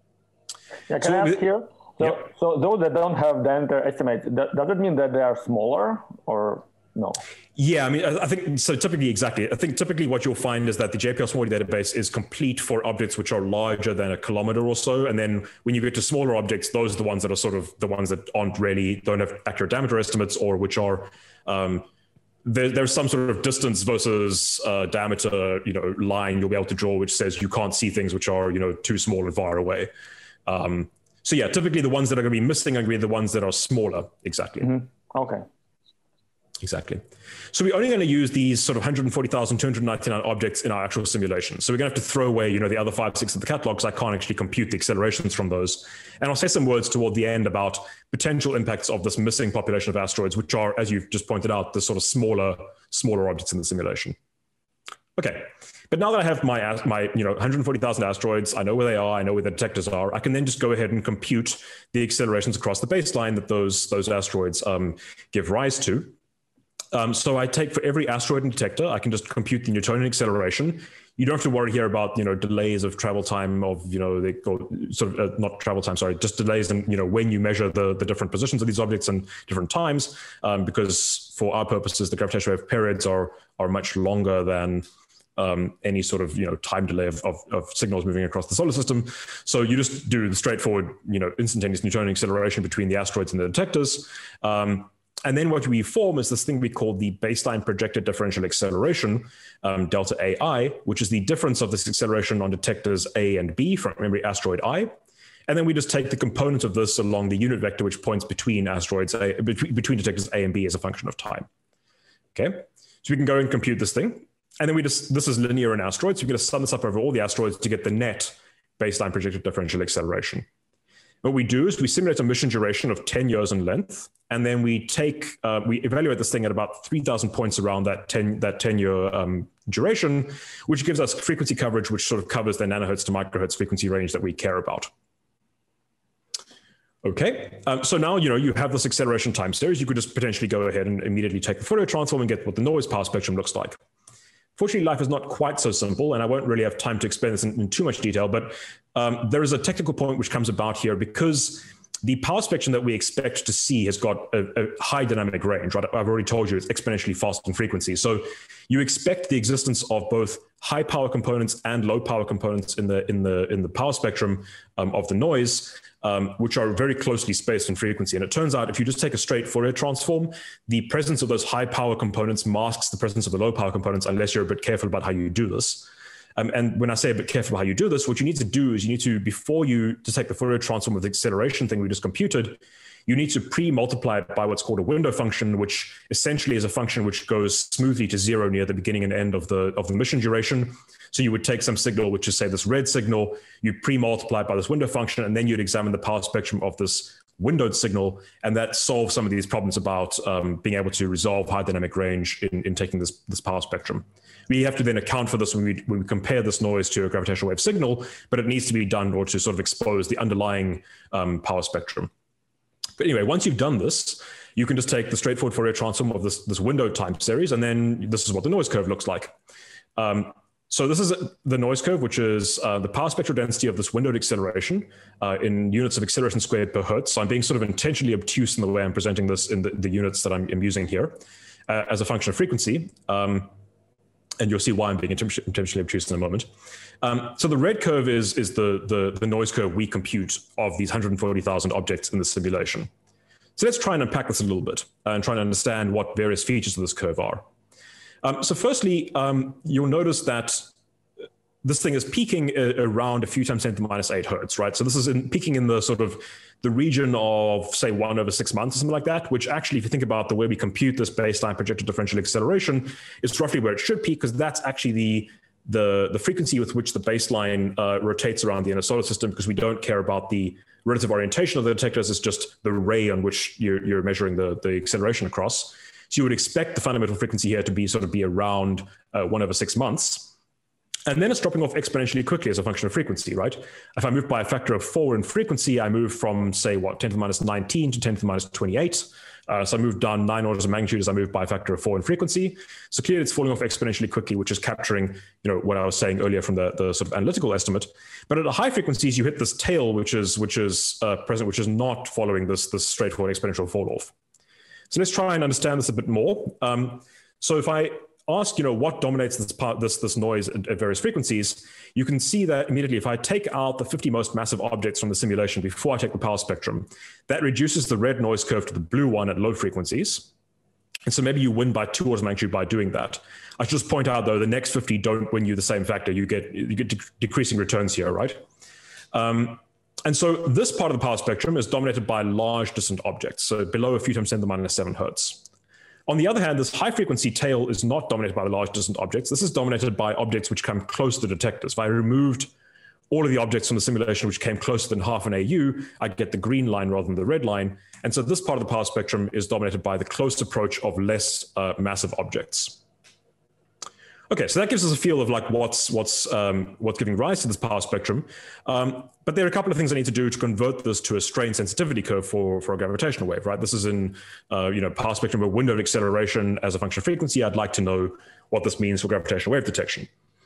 Yeah, can so I ask with, here? So, yeah. so those that don't have diameter estimates, that, does it mean that they are smaller or no? Yeah, I mean, I think so. Typically, exactly. I think typically what you'll find is that the J P L S forty database is complete for objects which are larger than a kilometer or so. And then when you get to smaller objects, those are the ones that are sort of the ones that aren't really, don't have accurate diameter estimates, or which are, um, there, there's some sort of distance versus uh, diameter, you know, line you'll be able to draw, which says you can't see things which are, you know, too small and far away. Um, so yeah, typically the ones that are going to be missing are going to be the ones that are smaller. Exactly. Mm-hmm. Okay. Exactly. So we're only going to use these sort of one hundred forty thousand two hundred ninety-nine objects in our actual simulation. So we're going to have to throw away, you know, the other five, six of the catalog, because I can't actually compute the accelerations from those. And I'll say some words toward the end about potential impacts of this missing population of asteroids, which are, as you've just pointed out, the sort of smaller, smaller objects in the simulation. Okay. But now that I have my, my you know, one hundred forty thousand asteroids, I know where they are, I know where the detectors are, I can then just go ahead and compute the accelerations across the baseline that those, those asteroids um, give rise to. Um, so I take for every asteroid and detector, I can just compute the Newtonian acceleration. You don't have to worry here about, you know, delays of travel time of, you know, they go sort of uh, not travel time, sorry, just delays in, you know, when you measure the, the different positions of these objects and different times, um, because for our purposes, the gravitational wave periods are, are much longer than um, any sort of, you know, time delay of, of, of signals moving across the solar system. So you just do the straightforward, you know, instantaneous Newtonian acceleration between the asteroids and the detectors. Um, And then what we form is this thing we call the baseline projected differential acceleration, um, delta A I, which is the difference of this acceleration on detectors A and B from every asteroid I. And then we just take the component of this along the unit vector, which points between asteroids, A, between, between detectors A and B as a function of time. Okay, so we can go and compute this thing. And then we just, this is linear in asteroids. So we're going to sum this up over all the asteroids to get the net baseline projected differential acceleration. What we do is we simulate a mission duration of ten years in length, and then we take, uh, we evaluate this thing at about three thousand points around that ten, that ten year um, duration, which gives us frequency coverage, which sort of covers the nanohertz to microhertz frequency range that we care about. Okay, um, so now, you know, you have this acceleration time series. You could just potentially go ahead and immediately take the Fourier transform and get what the noise power spectrum looks like. Fortunately, life is not quite so simple, and I won't really have time to explain this in, in too much detail, but um, there is a technical point which comes about here because the power spectrum that we expect to see has got a, a high dynamic range, right? I've already told you it's exponentially fast in frequency. So you expect the existence of both high power components and low power components in the, in the, in the power spectrum um, of the noise, um, which are very closely spaced in frequency. And it turns out if you just take a straight Fourier transform, the presence of those high power components masks the presence of the low power components unless you're a bit careful about how you do this. Um, and when I say a bit careful how you do this, what you need to do is you need to, before you to take the Fourier transform with the acceleration thing we just computed, you need to pre-multiply it by what's called a window function, which essentially is a function which goes smoothly to zero near the beginning and end of the, of the mission duration. So you would take some signal, which is say this red signal, you pre-multiply it by this window function, and then you'd examine the power spectrum of this windowed signal, and that solves some of these problems about um, being able to resolve high dynamic range in, in taking this, this power spectrum. We have to then account for this when we, when we compare this noise to a gravitational wave signal, but it needs to be done in order to sort of expose the underlying um, power spectrum. But anyway, once you've done this, you can just take the straightforward Fourier transform of this, this window time series, and then this is what the noise curve looks like. Um, so this is the noise curve, which is uh, the power spectral density of this windowed acceleration uh, in units of acceleration squared per hertz. So I'm being sort of intentionally obtuse in the way I'm presenting this in the, the units that I'm, I'm using here uh, as a function of frequency. Um, and you'll see why I'm being intentionally obtuse in a moment. Um, so the red curve is, is the, the, the noise curve we compute of these one hundred forty thousand objects in the simulation. So let's try and unpack this a little bit and try to understand what various features of this curve are. Um, so firstly, um, you'll notice that this thing is peaking uh, around a few times ten to the minus eight hertz, right? So this is in, peaking in the sort of the region of, say, one over six months or something like that, which actually, if you think about the way we compute this baseline projected differential acceleration, is roughly where it should peak, because that's actually the the, the frequency with which the baseline uh, rotates around the inner solar system, because we don't care about the relative orientation of the detectors. It's just the ray on which you're, you're measuring the, the acceleration across. So you would expect the fundamental frequency here to be sort of be around uh, one over six months. And then it's dropping off exponentially quickly as a function of frequency, right? If I move by a factor of four in frequency, I move from, say, what, ten to the minus nineteen to ten to the minus twenty-eight. Uh, so I move down nine orders of magnitude as I move by a factor of four in frequency. So clearly it's falling off exponentially quickly, which is capturing, you know, what I was saying earlier from the, the sort of analytical estimate. But at the high frequencies, you hit this tail, which is which is uh, present, which is not following this, this straightforward exponential fall off. So let's try and understand this a bit more. Um, so if I ask, you know, what dominates this part, this this noise at, at various frequencies, you can see that immediately if I take out the fifty most massive objects from the simulation before I take the power spectrum, that reduces the red noise curve to the blue one at low frequencies. And so maybe you win by two orders of magnitude by doing that. I should just point out though, the next fifty don't win you the same factor. You get you get de- decreasing returns here, right? Um, and so this part of the power spectrum is dominated by large distant objects, so below a few times ten to the minus seven hertz. On the other hand, this high frequency tail is not dominated by the large distant objects. This is dominated by objects which come close to the detectors. If I removed all of the objects from the simulation which came closer than half an A U, I'd get the green line rather than the red line. And so this part of the power spectrum is dominated by the close approach of less uh, massive objects. Okay, so that gives us a feel of like what's what's um, what's giving rise to this power spectrum. Um, but there are a couple of things I need to do to convert this to a strain sensitivity curve for, for a gravitational wave, right? This is in uh, you know power spectrum of windowed acceleration as a function of frequency. I'd like to know what this means for gravitational wave detection.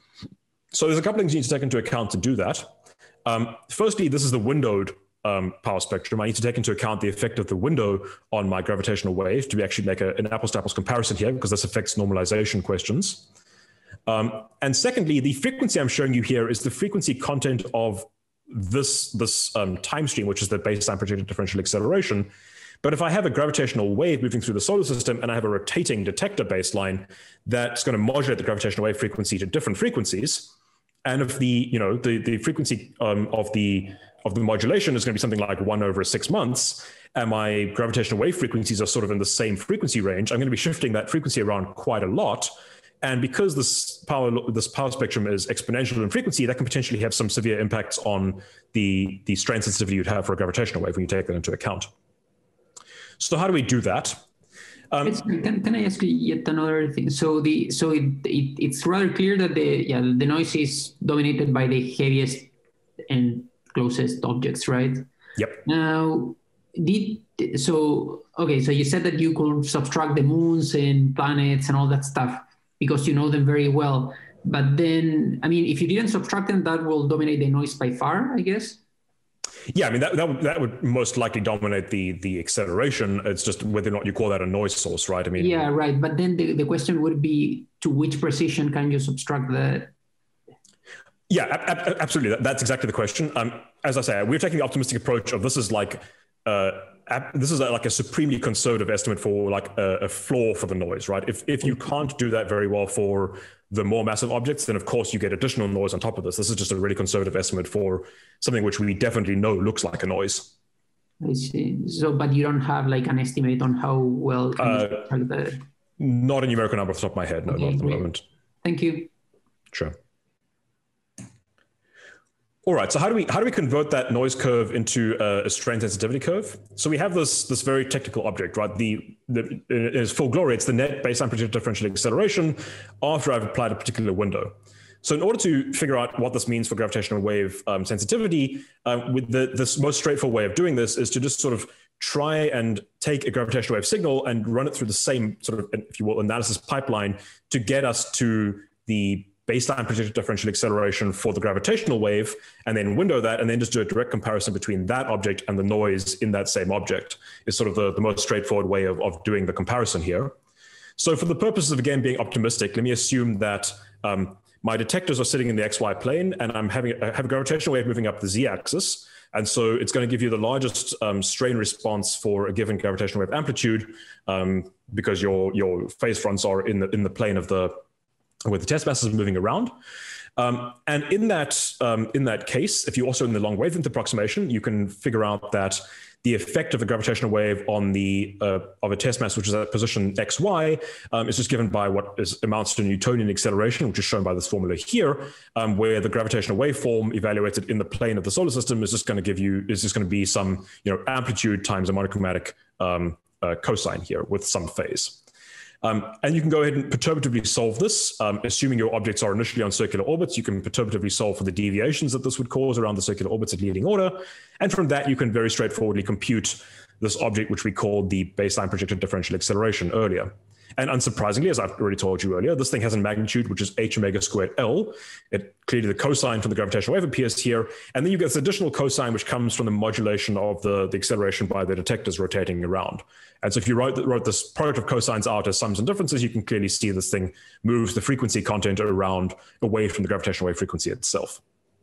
So there's a couple of things you need to take into account to do that. Um, firstly, this is the windowed um, power spectrum. I need to take into account the effect of the window on my gravitational wave to actually make a, an apples to apples comparison here, because this affects normalization questions. Um, and secondly, the frequency I'm showing you here is the frequency content of this, this um, time stream, which is the baseline projected differential acceleration. But if I have a gravitational wave moving through the solar system and I have a rotating detector baseline, that's going to modulate the gravitational wave frequency to different frequencies. And if the, you know, the, the frequency um, of the of the modulation is going to be something like one over six months, and my gravitational wave frequencies are sort of in the same frequency range, I'm going to be shifting that frequency around quite a lot. And because this power this power spectrum is exponential in frequency, that can potentially have some severe impacts on the, the strain sensitivity you'd have for a gravitational wave when you take that into account. So how do we do that? Um, can, can I ask you yet another thing? So the so it, it it's rather clear that the yeah the noise is dominated by the heaviest and closest objects, right? Yep. Now, did so okay. So you said that you could subtract the moons and planets and all that stuff because you know them very well. But then, I mean, if you didn't subtract them, that will dominate the noise by far, I guess. Yeah, I mean, that, that, would, that would most likely dominate the the acceleration. It's just whether or not you call that a noise source, right? I mean, yeah, right. But then the, the question would be, to which precision can you subtract that? Yeah, ab- absolutely. That's exactly the question. Um, as I say, we're taking the optimistic approach of this is like, uh, ab- this is a, like a supremely conservative estimate for like a, a floor for the noise, right? If if you can't do that very well for the more massive objects, then of course you get additional noise on top of this. This is just a really conservative estimate for something which we definitely know looks like a noise. I see. So, but you don't have like an estimate on how well can uh, you subtract the... Not a numerical number off the top of my head, no, Okay, not at the great. moment. Thank you. Sure. All right, so how do we how do we convert that noise curve into a, a strain sensitivity curve? So we have this this very technical object, right? The, the it is full glory. It's the net baseline projected differential acceleration after I've applied a particular window. So in order to figure out what this means for gravitational wave um, sensitivity, um, with the this most straightforward way of doing this is to just sort of try and take a gravitational wave signal and run it through the same sort of, if you will, analysis pipeline to get us to the baseline projected differential acceleration for the gravitational wave, and then window that, and then just do a direct comparison between that object and the noise in that same object is sort of the, the most straightforward way of, of doing the comparison here. So for the purposes of, again, being optimistic, let me assume that um, my detectors are sitting in the X Y plane, and I'm having I have a gravitational wave moving up the Z axis. And so it's going to give you the largest um, strain response for a given gravitational wave amplitude um, because your, your phase fronts are in the, in the plane of the where the test masses are moving around. Um, and in that, um, in that case, if you're also in the long wavelength approximation, you can figure out that the effect of a gravitational wave on the uh, of a test mass, which is at position x, y, um, is just given by what is, amounts to Newtonian acceleration, which is shown by this formula here, um, where the gravitational waveform evaluated in the plane of the solar system is just going to give you is just going to be some you know amplitude times a monochromatic um, uh, cosine here with some phase. Um, and you can go ahead and perturbatively solve this, um, assuming your objects are initially on circular orbits. You can perturbatively solve for the deviations that this would cause around the circular orbits at leading order. And from that, you can very straightforwardly compute this object, which we called the baseline projected differential acceleration earlier. And unsurprisingly, as I've already told you earlier, this thing has a magnitude, which is h omega squared L. It clearly the cosine from the gravitational wave appears here. And then you get this additional cosine, which comes from the modulation of the, the acceleration by the detectors rotating around. And so if you wrote, wrote this product of cosines out as sums and differences, you can clearly see this thing moves the frequency content around away from the gravitational wave frequency itself.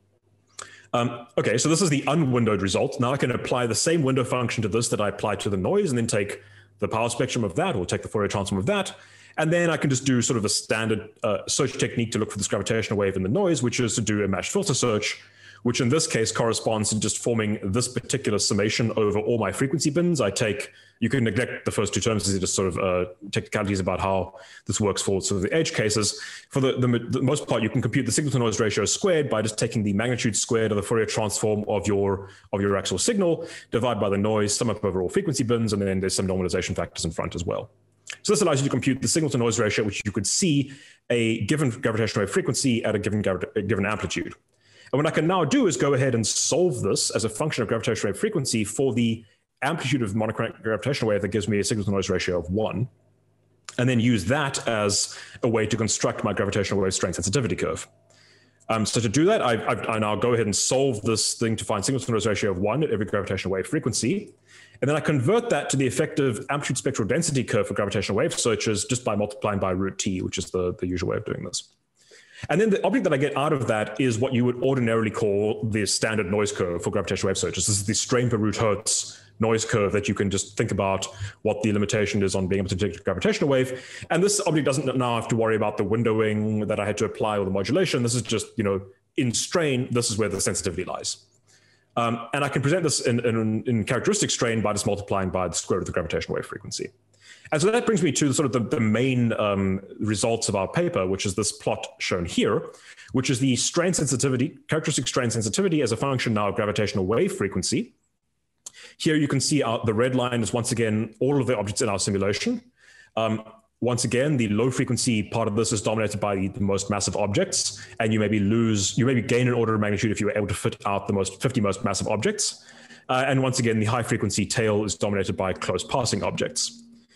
Um, okay, so this is the unwindowed result. Now I can apply the same window function to this that I applied to the noise and then take the power spectrum of that, or take the Fourier transform of that. And then I can just do sort of a standard uh, search technique to look for this gravitational wave in the noise, which is to do a matched filter search, which in this case corresponds to just forming this particular summation over all my frequency bins. I take, you can neglect the first two terms, these are just sort of uh, technicalities about how this works for sort of the edge cases. For the, the, the most part, you can compute the signal to noise ratio squared by just taking the magnitude squared of the Fourier transform of your, of your actual signal, divide by the noise, sum up over all frequency bins, and then there's some normalization factors in front as well. So this allows you to compute the signal to noise ratio, which you could see a given gravitational wave frequency at a given, a given amplitude. And what I can now do is go ahead and solve this as a function of gravitational wave frequency for the amplitude of monochromatic gravitational wave that gives me a signal to noise ratio of one, and then use that as a way to construct my gravitational wave strength sensitivity curve. Um, so to do that, I, I, I now go ahead and solve this thing to find signal to noise ratio of one at every gravitational wave frequency. And then I convert that to the effective amplitude spectral density curve for gravitational wave searches just by multiplying by root t, which is the, the usual way of doing this. And then the object that I get out of that is what you would ordinarily call the standard noise curve for gravitational wave searches. This is the strain per root hertz noise curve that you can just think about what the limitation is on being able to detect a gravitational wave. And this object doesn't now have to worry about the windowing that I had to apply or the modulation. This is just, you know, in strain, this is where the sensitivity lies. Um, and I can present this in, in, in characteristic strain by just multiplying by the square root of the gravitational wave frequency. And so that brings me to sort of the, the main um, results of our paper, which is this plot shown here, which is the strain sensitivity, characteristic strain sensitivity as a function now of gravitational wave frequency. Here you can see our, the red line is once again all of the objects in our simulation. Um, once again, the low frequency part of this is dominated by the, the most massive objects, and you maybe lose, you maybe gain an order of magnitude if you were able to fit out the most fifty most massive objects. Uh, and once again, the high frequency tail is dominated by close passing objects.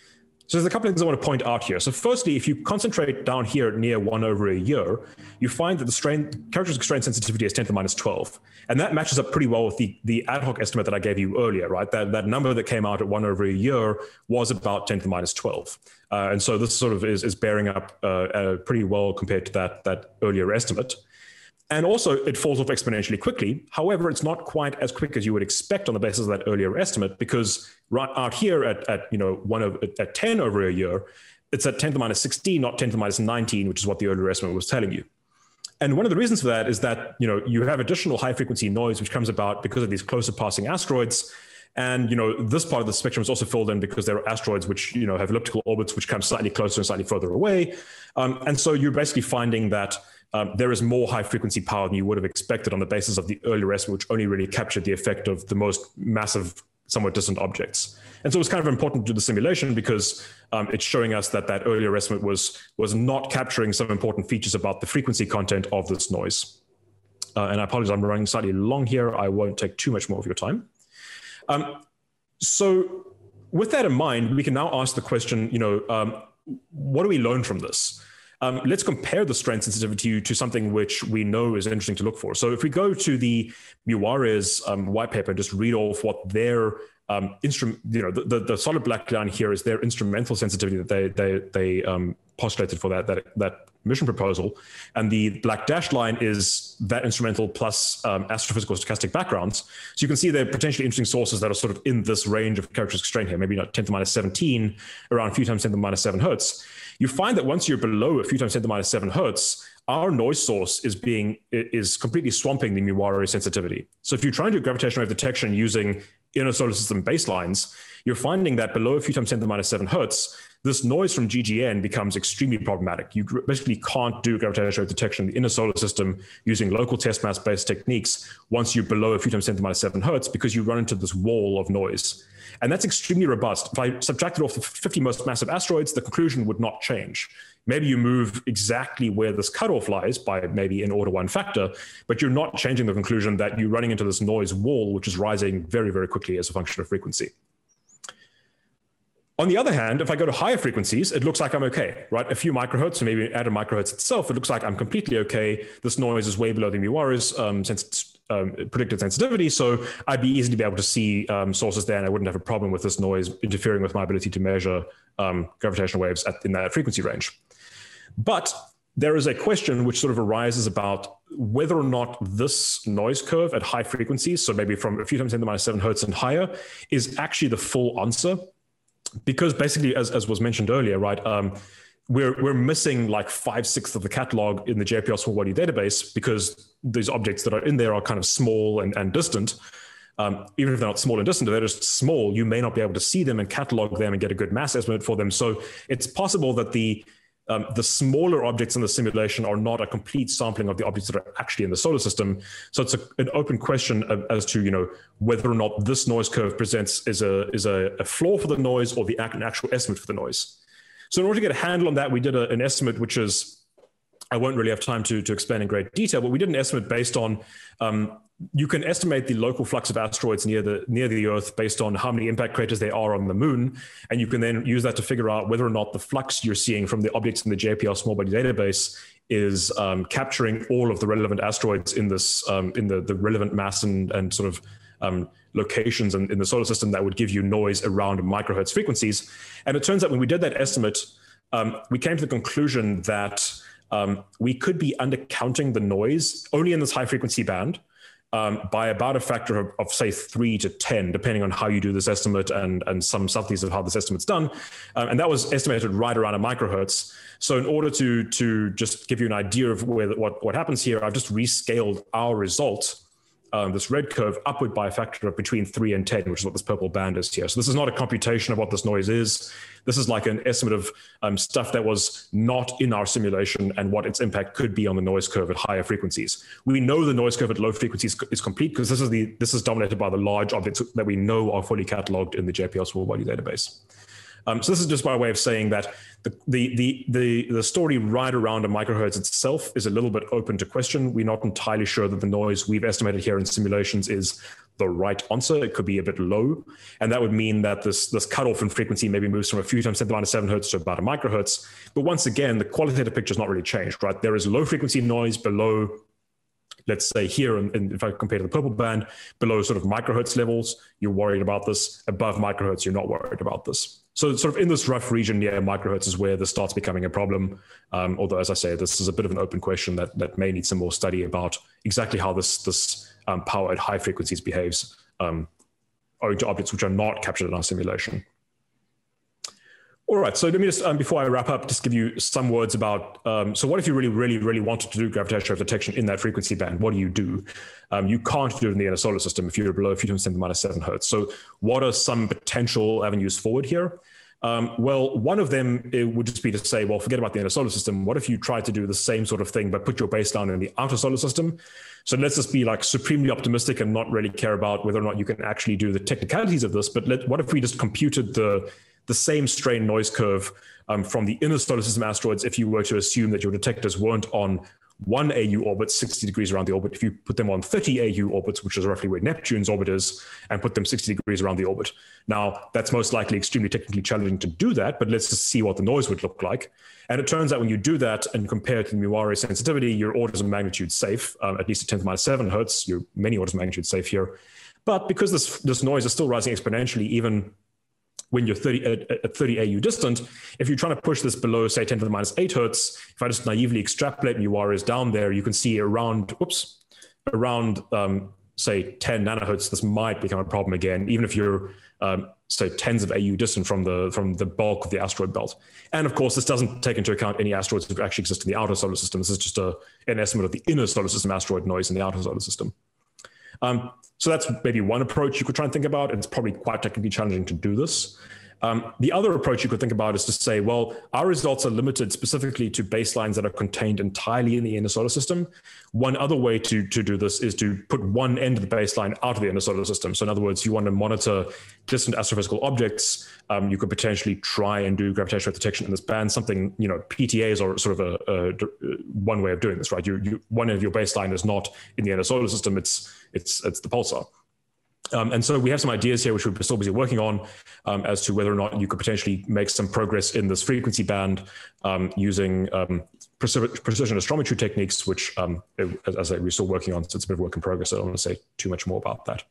So there's a couple of things I want to point out here. So firstly, if you concentrate down here near one over a year, you find that the strain, characteristic strain sensitivity is ten to the minus twelve. And that matches up pretty well with the, the ad hoc estimate that I gave you earlier, right? That, that number that came out at one over a year was about ten to the minus twelve. Uh, and so this sort of is, is bearing up uh, uh, pretty well compared to that, that earlier estimate. And also it falls off exponentially quickly. However, it's not quite as quick as you would expect on the basis of that earlier estimate, because right out here at, at you know, one of, at ten over a year, it's at ten to the minus sixteen, not ten to the minus nineteen, which is what the earlier estimate was telling you. And one of the reasons for that is that, you know, you have additional high frequency noise, which comes about because of these closer passing asteroids. And, you know, this part of the spectrum is also filled in because there are asteroids which, you know, have elliptical orbits, which come slightly closer and slightly further away. Um, and so you're basically finding that um, there is more high frequency power than you would have expected on the basis of the earlier estimate, which only really captured the effect of the most massive, somewhat distant objects. And so it's kind of important to the simulation because um, it's showing us that that earlier estimate was, was not capturing some important features about the frequency content of this noise. Uh, and I apologize, I'm running slightly long here. I won't take too much more of your time. Um, so with that in mind, we can now ask the question, you know, um, what do we learn from this? Um, let's compare the strain sensitivity to something which we know is interesting to look for. So if we go to the Muares um, white paper and just read off what their um, instrument, you know, the, the, the solid black line here is their instrumental sensitivity that they, they, they um, postulated for that, that, that mission proposal. And the black dashed line is that instrumental plus um, astrophysical stochastic backgrounds. So you can see they're potentially interesting sources that are sort of in this range of characteristic strain here, maybe not ten to the minus seventeen, around a few times ten to the minus seven hertz. You find that once you're below a few times ten to the minus seven hertz, our noise source is being is completely swamping the mu-R sensitivity. So if you're trying to do gravitational wave detection using inner solar system baselines, you're finding that below a few times ten to the minus seven hertz, this noise from G G N becomes extremely problematic. You basically can't do gravitational wave detection in the inner solar system using local test mass based techniques once you're below a few times ten to the minus seven hertz, because you run into this wall of noise. And that's extremely robust. If I subtracted off the fifty most massive asteroids, the conclusion would not change. Maybe you move exactly where this cutoff lies by maybe an order one factor, but you're not changing the conclusion that you're running into this noise wall, which is rising very, very quickly as a function of frequency. On the other hand, if I go to higher frequencies, it looks like I'm okay, right? A few microhertz, or maybe add a microhertz itself, it looks like I'm completely okay. This noise is way below the mu-R's um, sens um, predicted sensitivity, so I'd be easily be able to see um, sources there, and I wouldn't have a problem with this noise interfering with my ability to measure um, gravitational waves at, in that frequency range. But there is a question which sort of arises about whether or not this noise curve at high frequencies, so maybe from a few times ten to the minus seven hertz and higher, is actually the full answer. Because basically, as, as was mentioned earlier, right, um, we're, we're missing like five-sixths of the catalog in the J P L small body database because these objects that are in there are kind of small and, and distant. Um, even if they're not small and distant, if they're just small, you may not be able to see them and catalog them and get a good mass estimate for them. So it's possible that the Um, the smaller objects in the simulation are not a complete sampling of the objects that are actually in the solar system. So it's a, an open question of, as to, you know, whether or not this noise curve presents is a is a, a flaw for the noise or the an actual estimate for the noise. So in order to get a handle on that, we did a, an estimate, which is, I won't really have time to, to explain in great detail, but we did an estimate based on, um, you can estimate the local flux of asteroids near the near the Earth based on how many impact craters there are on the moon. And you can then use that to figure out whether or not the flux you're seeing from the objects in the J P L small body database is um, capturing all of the relevant asteroids in this um, in the, the relevant mass and, and sort of um, locations in, in the solar system that would give you noise around microhertz frequencies. And it turns out when we did that estimate, um, we came to the conclusion that um, we could be undercounting the noise only in this high frequency band. Um, by about a factor of, of, say, three to ten, depending on how you do this estimate and, and some subtleties of how this estimate's done. Um, and that was estimated right around a microhertz. So in order to, to just give you an idea of where, what, what happens here, I've just rescaled our result, um, this red curve, upward by a factor of between three and ten, which is what this purple band is here. So this is not a computation of what this noise is. This is like an estimate of um, stuff that was not in our simulation and what its impact could be on the noise curve at higher frequencies. We know the noise curve at low frequencies is complete because this is the this is dominated by the large objects that we know are fully cataloged in the J P L small body database. Um, so this is just by way of saying that the, the the the the story right around a microhertz itself is a little bit open to question. We're not entirely sure that the noise we've estimated here in simulations is the right answer. It could be a bit low, and that would mean that this this cutoff in frequency maybe moves from a few times ten to the minus seven hertz to about a microhertz. But once again, the qualitative picture is not really changed, right? There is low frequency noise below, let's say here, and, and if I compare to the purple band, below sort of microhertz levels, you're worried about this. Above microhertz, you're not worried about this. So sort of in this rough region near microhertz is where this starts becoming a problem. Um, although, as I say, this is a bit of an open question that, that may need some more study about exactly how this, this um, power at high frequencies behaves um, owing to objects which are not captured in our simulation. All right, so let me just, um, before I wrap up, just give you some words about, um, so what if you really, really, really wanted to do gravitational wave detection in that frequency band? What do you do? Um, you can't do it in the inner solar system if you're below a few times ten to the minus seven hertz. So what are some potential avenues forward here? Um, well, one of them it would just be to say, well, forget about the inner solar system. What if you try to do the same sort of thing, but put your baseline in the outer solar system? So let's just be like supremely optimistic and not really care about whether or not you can actually do the technicalities of this. But let, what if we just computed the the same strain noise curve um, from the inner solar system asteroids if you were to assume that your detectors weren't on one A U orbit, sixty degrees around the orbit, if you put them on thirty A U orbits, which is roughly where Neptune's orbit is, and put them sixty degrees around the orbit. Now, that's most likely extremely technically challenging to do that, but let's just see what the noise would look like. And it turns out when you do that and compare it to the mu-R sensitivity, you're orders of magnitude safe, um, at least at ten to the minus seven hertz, you're many orders of magnitude safe here. But because this, this noise is still rising exponentially, even when you're thirty, at, at thirty A U distant, if you're trying to push this below, say, ten to the minus eight hertz, if I just naively extrapolate mu-R is down there, you can see around, whoops, around um, say, ten nanohertz, this might become a problem again, even if you're, um, say, tens of A U distant from the from the bulk of the asteroid belt. And of course, this doesn't take into account any asteroids that actually exist in the outer solar system. This is just a, an estimate of the inner solar system asteroid noise in the outer solar system. Um, so that's maybe one approach you could try and think about. It's probably quite technically challenging to do this. Um, the other approach you could think about is to say, well, our results are limited specifically to baselines that are contained entirely in the inner solar system. One other way to, to do this is to put one end of the baseline out of the inner solar system. So in other words, you want to monitor distant astrophysical objects. Um, you could potentially try and do gravitational wave detection in this band, something, you know, P T As are sort of a, a, a one way of doing this, right? You, you, one end of your baseline is not in the inner solar system, it's, it's, it's the pulsar. Um, and so we have some ideas here, which we're still busy working on, um, as to whether or not you could potentially make some progress in this frequency band um, using um, precision astrometry techniques, which, um, as I say, we're still working on. So it's a bit of work in progress. So I don't want to say too much more about that.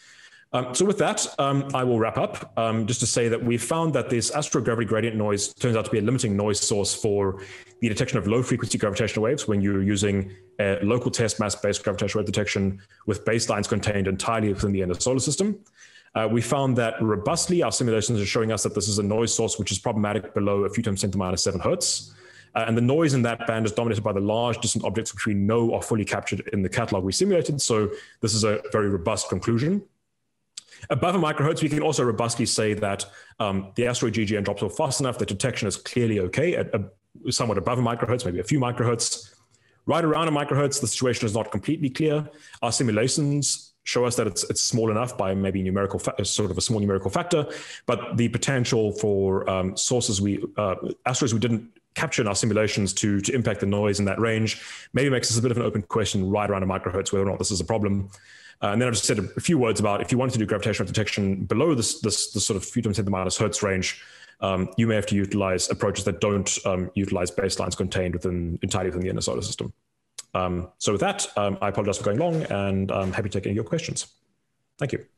Um, so with that, um, I will wrap up um, just to say that we found that this astrogravity gradient noise turns out to be a limiting noise source for the detection of low frequency gravitational waves when you're using a local test mass based gravitational wave detection with baselines contained entirely within the inner solar system. Uh, we found that robustly, our simulations are showing us that this is a noise source which is problematic below a few times ten to the minus seven hertz. Uh, and the noise in that band is dominated by the large distant objects which we know are fully captured in the catalog we simulated. So this is a very robust conclusion. Above a microhertz, we can also robustly say that um, the asteroid G G N drops off fast enough that detection is clearly okay at a, somewhat above a microhertz, maybe a few microhertz. Right around a microhertz, the situation is not completely clear. Our simulations show us that it's, it's small enough by maybe numerical, sort of a small numerical factor, but the potential for um, sources we, uh, asteroids we didn't capture in our simulations to, to impact the noise in that range maybe makes this a bit of an open question right around a microhertz, whether or not this is a problem. Uh, and then I've just said a few words about if you want to do gravitational detection below this, this, this sort of few times ten to the minus hertz range, um, you may have to utilize approaches that don't um, utilize baselines contained within entirely within the inner solar system. Um, so with that, um, I apologize for going long, and I'm happy to take any of your questions. Thank you.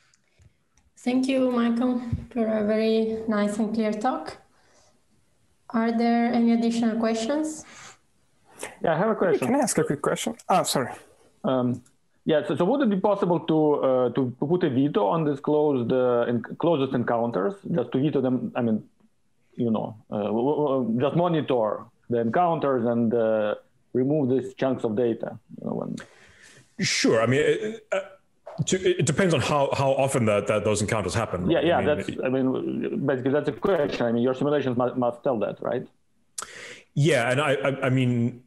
Thank you, Michael, for a very nice and clear talk. Are there any additional questions? Yeah, I have a question. Can I ask a quick question? Oh, sorry. Um, Yeah, so, so would it be possible to uh, to put a veto on these closed uh, in, closest encounters, just to veto them? I mean, you know, uh, just monitor the encounters and uh, remove these chunks of data. You know, when... Sure. I mean, it, uh, to, it depends on how how often that, that those encounters happen. Right? Yeah, yeah. I mean, that's. I mean, basically, that's a question. I mean, your simulations must, must tell that, right? Yeah, and I, I, I mean.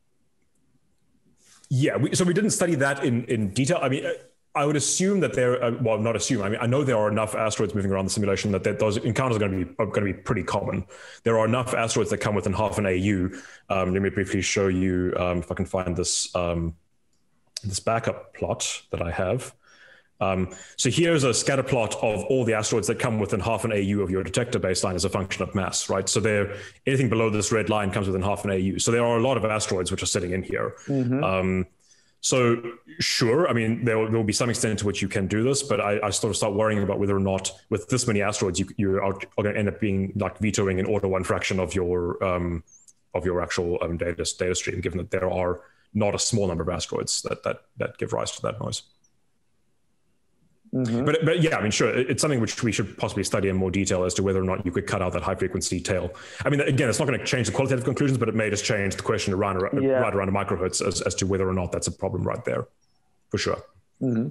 Yeah, we, so we didn't study that in, in detail. I mean, I would assume that there, uh, well, not assume. I mean, I know there are enough asteroids moving around the simulation that those encounters are going to be are going to be pretty common. There are enough asteroids that come within half an A U. Um, let me briefly show you um, if I can find this um, this backup plot that I have. Um, so here's a scatter plot of all the asteroids that come within half an A U of your detector baseline as a function of mass, right? So there, anything below this red line comes within half an A U. So there are a lot of asteroids which are sitting in here. Mm-hmm. Um, so sure, I mean, there will, there will be some extent to which you can do this, but I, I sort of start worrying about whether or not with this many asteroids, you, you are, are going to end up being like vetoing an order one fraction of your um, of your actual um, data, data stream, given that there are not a small number of asteroids that that that give rise to that noise. Mm-hmm. But, but yeah, I mean, sure, it's something which we should possibly study in more detail as to whether or not you could cut out that high frequency tail. I mean, again, it's not going to change the qualitative conclusions, but it may just change the question around, yeah. right around a microhertz as, as to whether or not that's a problem right there, for sure. Mm-hmm.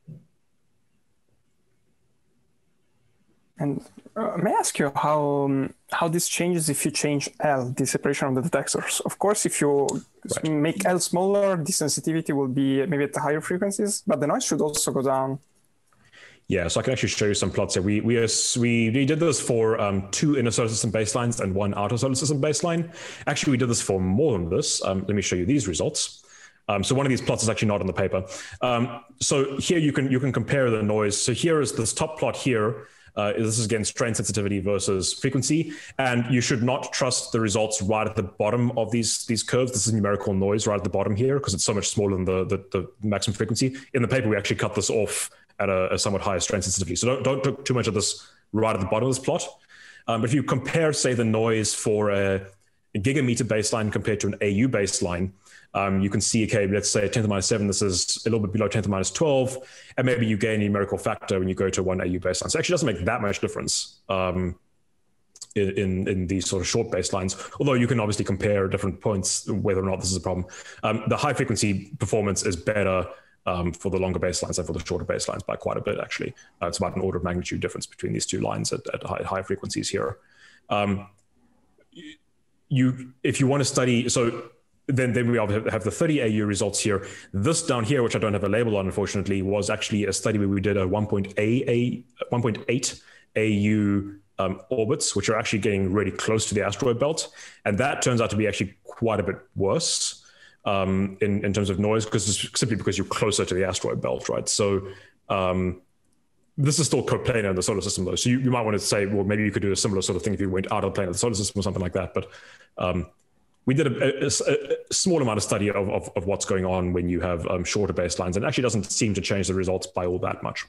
And uh, may I ask you how um, how this changes if you change L, the separation of the detectors? Of course, if you right. make L smaller, the sensitivity will be maybe at the higher frequencies, but the noise should also go down. Yeah, so I can actually show you some plots here. We we we, we did this for um, two inner solar system baselines and one outer solar system baseline. Actually, we did this for more than this. Um, let me show you these results. Um, so one of these plots is actually not on the paper. Um, so here you can you can compare the noise. So here is this top plot here. Uh, this is again strain sensitivity versus frequency, and you should not trust the results right at the bottom of these these curves. This is numerical noise right at the bottom here because it's so much smaller than the, the the maximum frequency. In the paper, we actually cut this off at a, a somewhat higher strain sensitivity. So don't don't take too much of this right at the bottom of this plot. Um, but if you compare, say, the noise for a, a gigameter baseline compared to an A U baseline, Um, you can see, okay, let's say ten to the minus seven, this is a little bit below ten to the minus twelve, and maybe you gain a numerical factor when you go to one A U baseline. So it actually doesn't make that much difference um, in, in, in these sort of short baselines, although you can obviously compare different points, whether or not this is a problem. Um, the high frequency performance is better um, for the longer baselines than for the shorter baselines by quite a bit, actually. Uh, it's about an order of magnitude difference between these two lines at, at high, high frequencies here. Um, you, if you want to study, so Then, then we have the thirty A U results here. This down here, which I don't have a label on, unfortunately, was actually a study where we did a one point eight A U um, orbits, which are actually getting really close to the asteroid belt. And that turns out to be actually quite a bit worse um, in, in terms of noise, because it's simply because you're closer to the asteroid belt, right? So um, this is still coplanar in the solar system, though. So you, you might want to say, well, maybe you could do a similar sort of thing if you went out of the plane of the solar system or something like that. But um, we did a, a, a small amount of study of, of, of what's going on when you have um, shorter baselines, and it actually doesn't seem to change the results by all that much.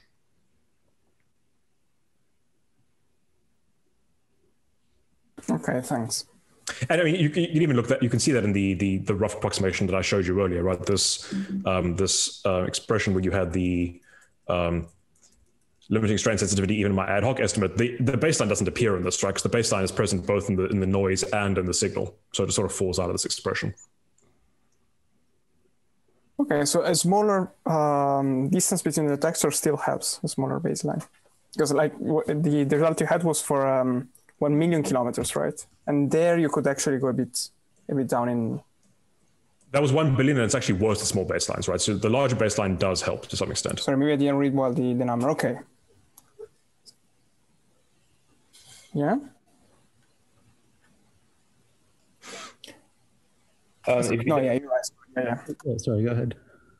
Okay, thanks. And I mean, you, you can even look that you can see that in the the, the rough approximation that I showed you earlier, right? This um, this uh, expression where you had the um, limiting strain sensitivity, even in my ad hoc estimate, the, the baseline doesn't appear in this, right? Because the baseline is present both in the in the noise and in the signal, so it sort of falls out of this expression. Okay, so a smaller um, distance between the detectors still helps, a smaller baseline, because like the the result you had was for um, one million kilometers, right? And there you could actually go a bit a bit down in. That was one billion, and it's actually worse than small baselines, right? So the larger baseline does help to some extent. Sorry, maybe I didn't read well the, the number. Okay. Yeah. Um, if you no, yeah, you're right. Yeah, yeah. Oh, sorry, go ahead.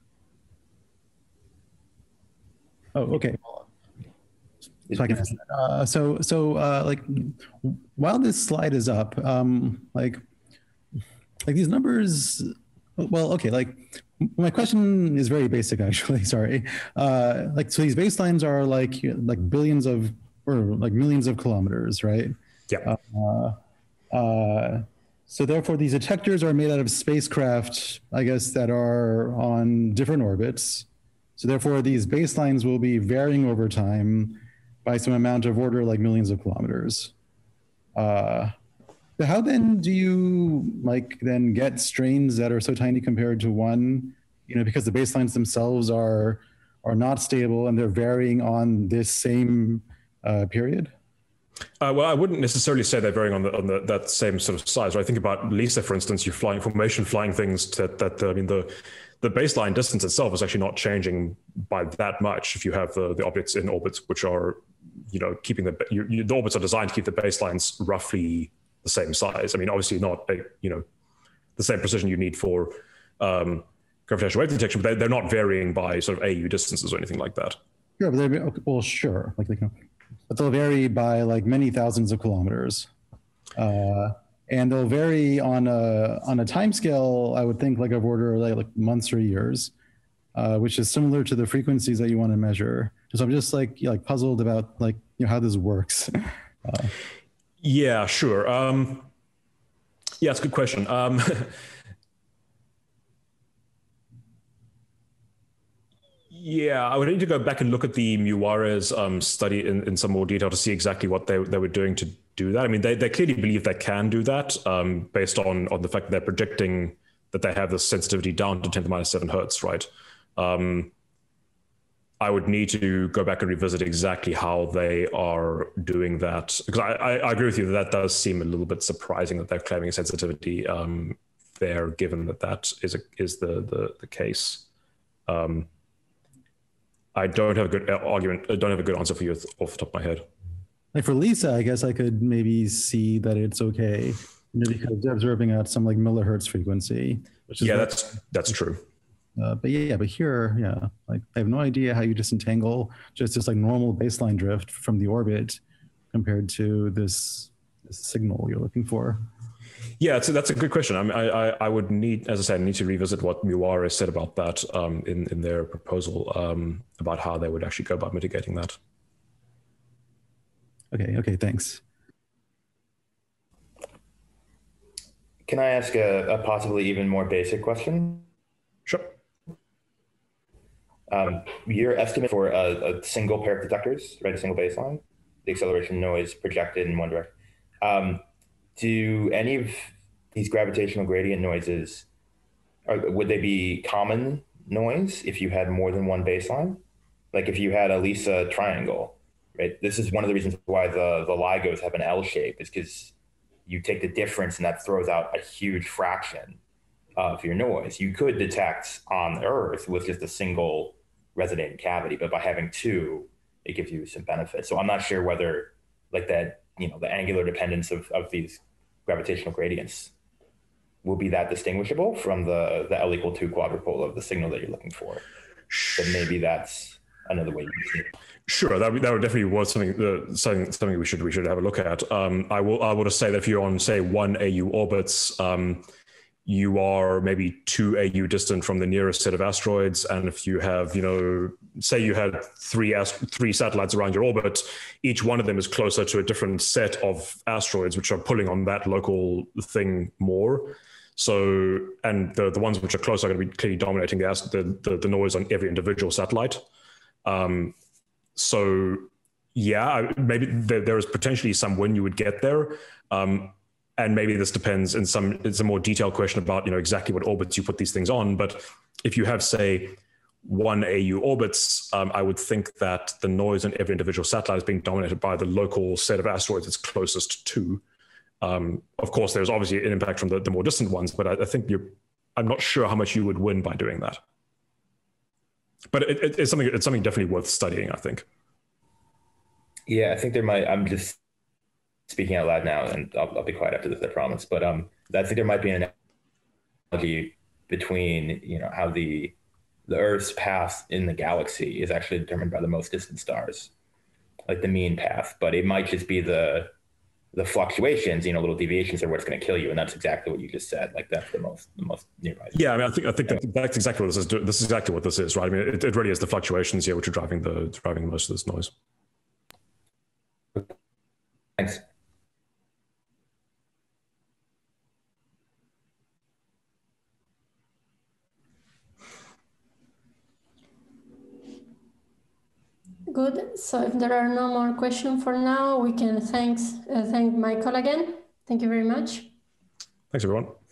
Oh, okay. So I can answer that. Uh, so, so uh, like, while this slide is up, um, like, like these numbers. Well, okay. Like, my question is very basic, actually. Sorry. Uh, like, so these baselines are like like billions of or like millions of kilometers, right? Yeah. Uh, uh, so therefore, these detectors are made out of spacecraft, I guess, that are on different orbits. So therefore, these baselines will be varying over time by some amount of order, like millions of kilometers. Uh, but how then do you like then get strains that are so tiny compared to one? You know, because the baselines themselves are are not stable and they're varying on this same uh, period. Uh, well, I wouldn't necessarily say they're varying on the on the, that same sort of size. Right? I think about LISA, for instance. You're flying formation, flying things that that I mean the the baseline distance itself is actually not changing by that much if you have the the objects in orbits which are, you know, keeping the you, you, the orbits are designed to keep the baselines roughly the same size. I mean, obviously not a, you know, the same precision you need for um, gravitational wave detection, but they're, they're not varying by sort of A U distances or anything like that. Sure, but they're well, sure, like they can, but they'll vary by like many thousands of kilometers, uh, and they'll vary on a on a time scale. I would think like of order like, like months or years, uh, which is similar to the frequencies that you want to measure. So I'm just like like puzzled about like you know how this works. Uh, yeah, sure. Um, yeah, it's a good question. Um, Yeah, I would need to go back and look at the Muares um, study in, in some more detail to see exactly what they, they were doing to do that. I mean, they, they clearly believe they can do that um, based on, on the fact that they're predicting that they have this sensitivity down to ten to the minus seven hertz, right? Um, I would need to go back and revisit exactly how they are doing that. Because I, I, I agree with you that that does seem a little bit surprising that they're claiming a sensitivity um, there, given that that is, a, is the, the, the case. Um, I don't have a good argument. I don't have a good answer for you off the top of my head. Like for LISA, I guess I could maybe see that it's okay, you know, because they're observing at some like millihertz frequency. Which is yeah, like, that's that's true. Uh, but yeah, but here, yeah, like I have no idea how you disentangle just this like normal baseline drift from the orbit compared to this, this signal you're looking for. Yeah, it's, that's a good question. I mean, I, I, I would need, as I said, I need to revisit what Muares said about that um, in, in their proposal um, about how they would actually go about mitigating that. Okay, okay, thanks. can I ask a, a possibly even more basic question? Sure. Um, your estimate for a, a single pair of detectors, right, a single baseline, the acceleration noise projected in one direction. Um, do any of these gravitational gradient noises, are, would they be common noise if you had more than one baseline? Like if you had a LISA triangle, right? This is one of the reasons why the, the LIGOs have an L shape, is because you take the difference and that throws out a huge fraction of your noise. You could detect on Earth with just a single resonating cavity, but by having two, it gives you some benefit. So I'm not sure whether like that, you know, the angular dependence of, of these gravitational gradients will be that distinguishable from the, the L equal two quadrupole of the signal that you're looking for. But maybe that's another way you can see it. Sure, that would, that would definitely was something, uh, something something we should we should have a look at. Um, I will I will just say that if you're on say one A U orbits, um, you are maybe two A U distant from the nearest set of asteroids, and if you have, you know, say you had three ast- three satellites around your orbit, each one of them is closer to a different set of asteroids which are pulling on that local thing more. So, and the the ones which are close are going to be clearly dominating the the the, the noise on every individual satellite. Um, So yeah, maybe there, there is potentially some when you would get there. Um, and maybe this depends in some, it's a more detailed question about, you know, exactly what orbits you put these things on. But if you have, say, one A U orbits, um, I would think that the noise on every individual satellite is being dominated by the local set of asteroids it's closest to. Um, of course, there's obviously an impact from the, the more distant ones, but I, I think you're, I'm not sure how much you would win by doing that. But it, it, it's something. It's something definitely worth studying, I think. Yeah, I think there might. I'm just speaking out loud now, and I'll, I'll be quiet after this, I promise. But um, I think there might be an analogy between, you know, how the the Earth's path in the galaxy is actually determined by the most distant stars, like the mean path. But it might just be the the fluctuations, you know, little deviations are what's going to kill you, and that's exactly what you just said. Like that's the most, the most nearby. Yeah, I mean, I think I think that, that's exactly what this is. This is exactly what this is, right? I mean, it, it really is the fluctuations here which are driving the driving most of this noise. Thanks. Good. So if there are no more questions for now, we can thanks uh, thank Michael again. Thank you very much. Thanks, everyone.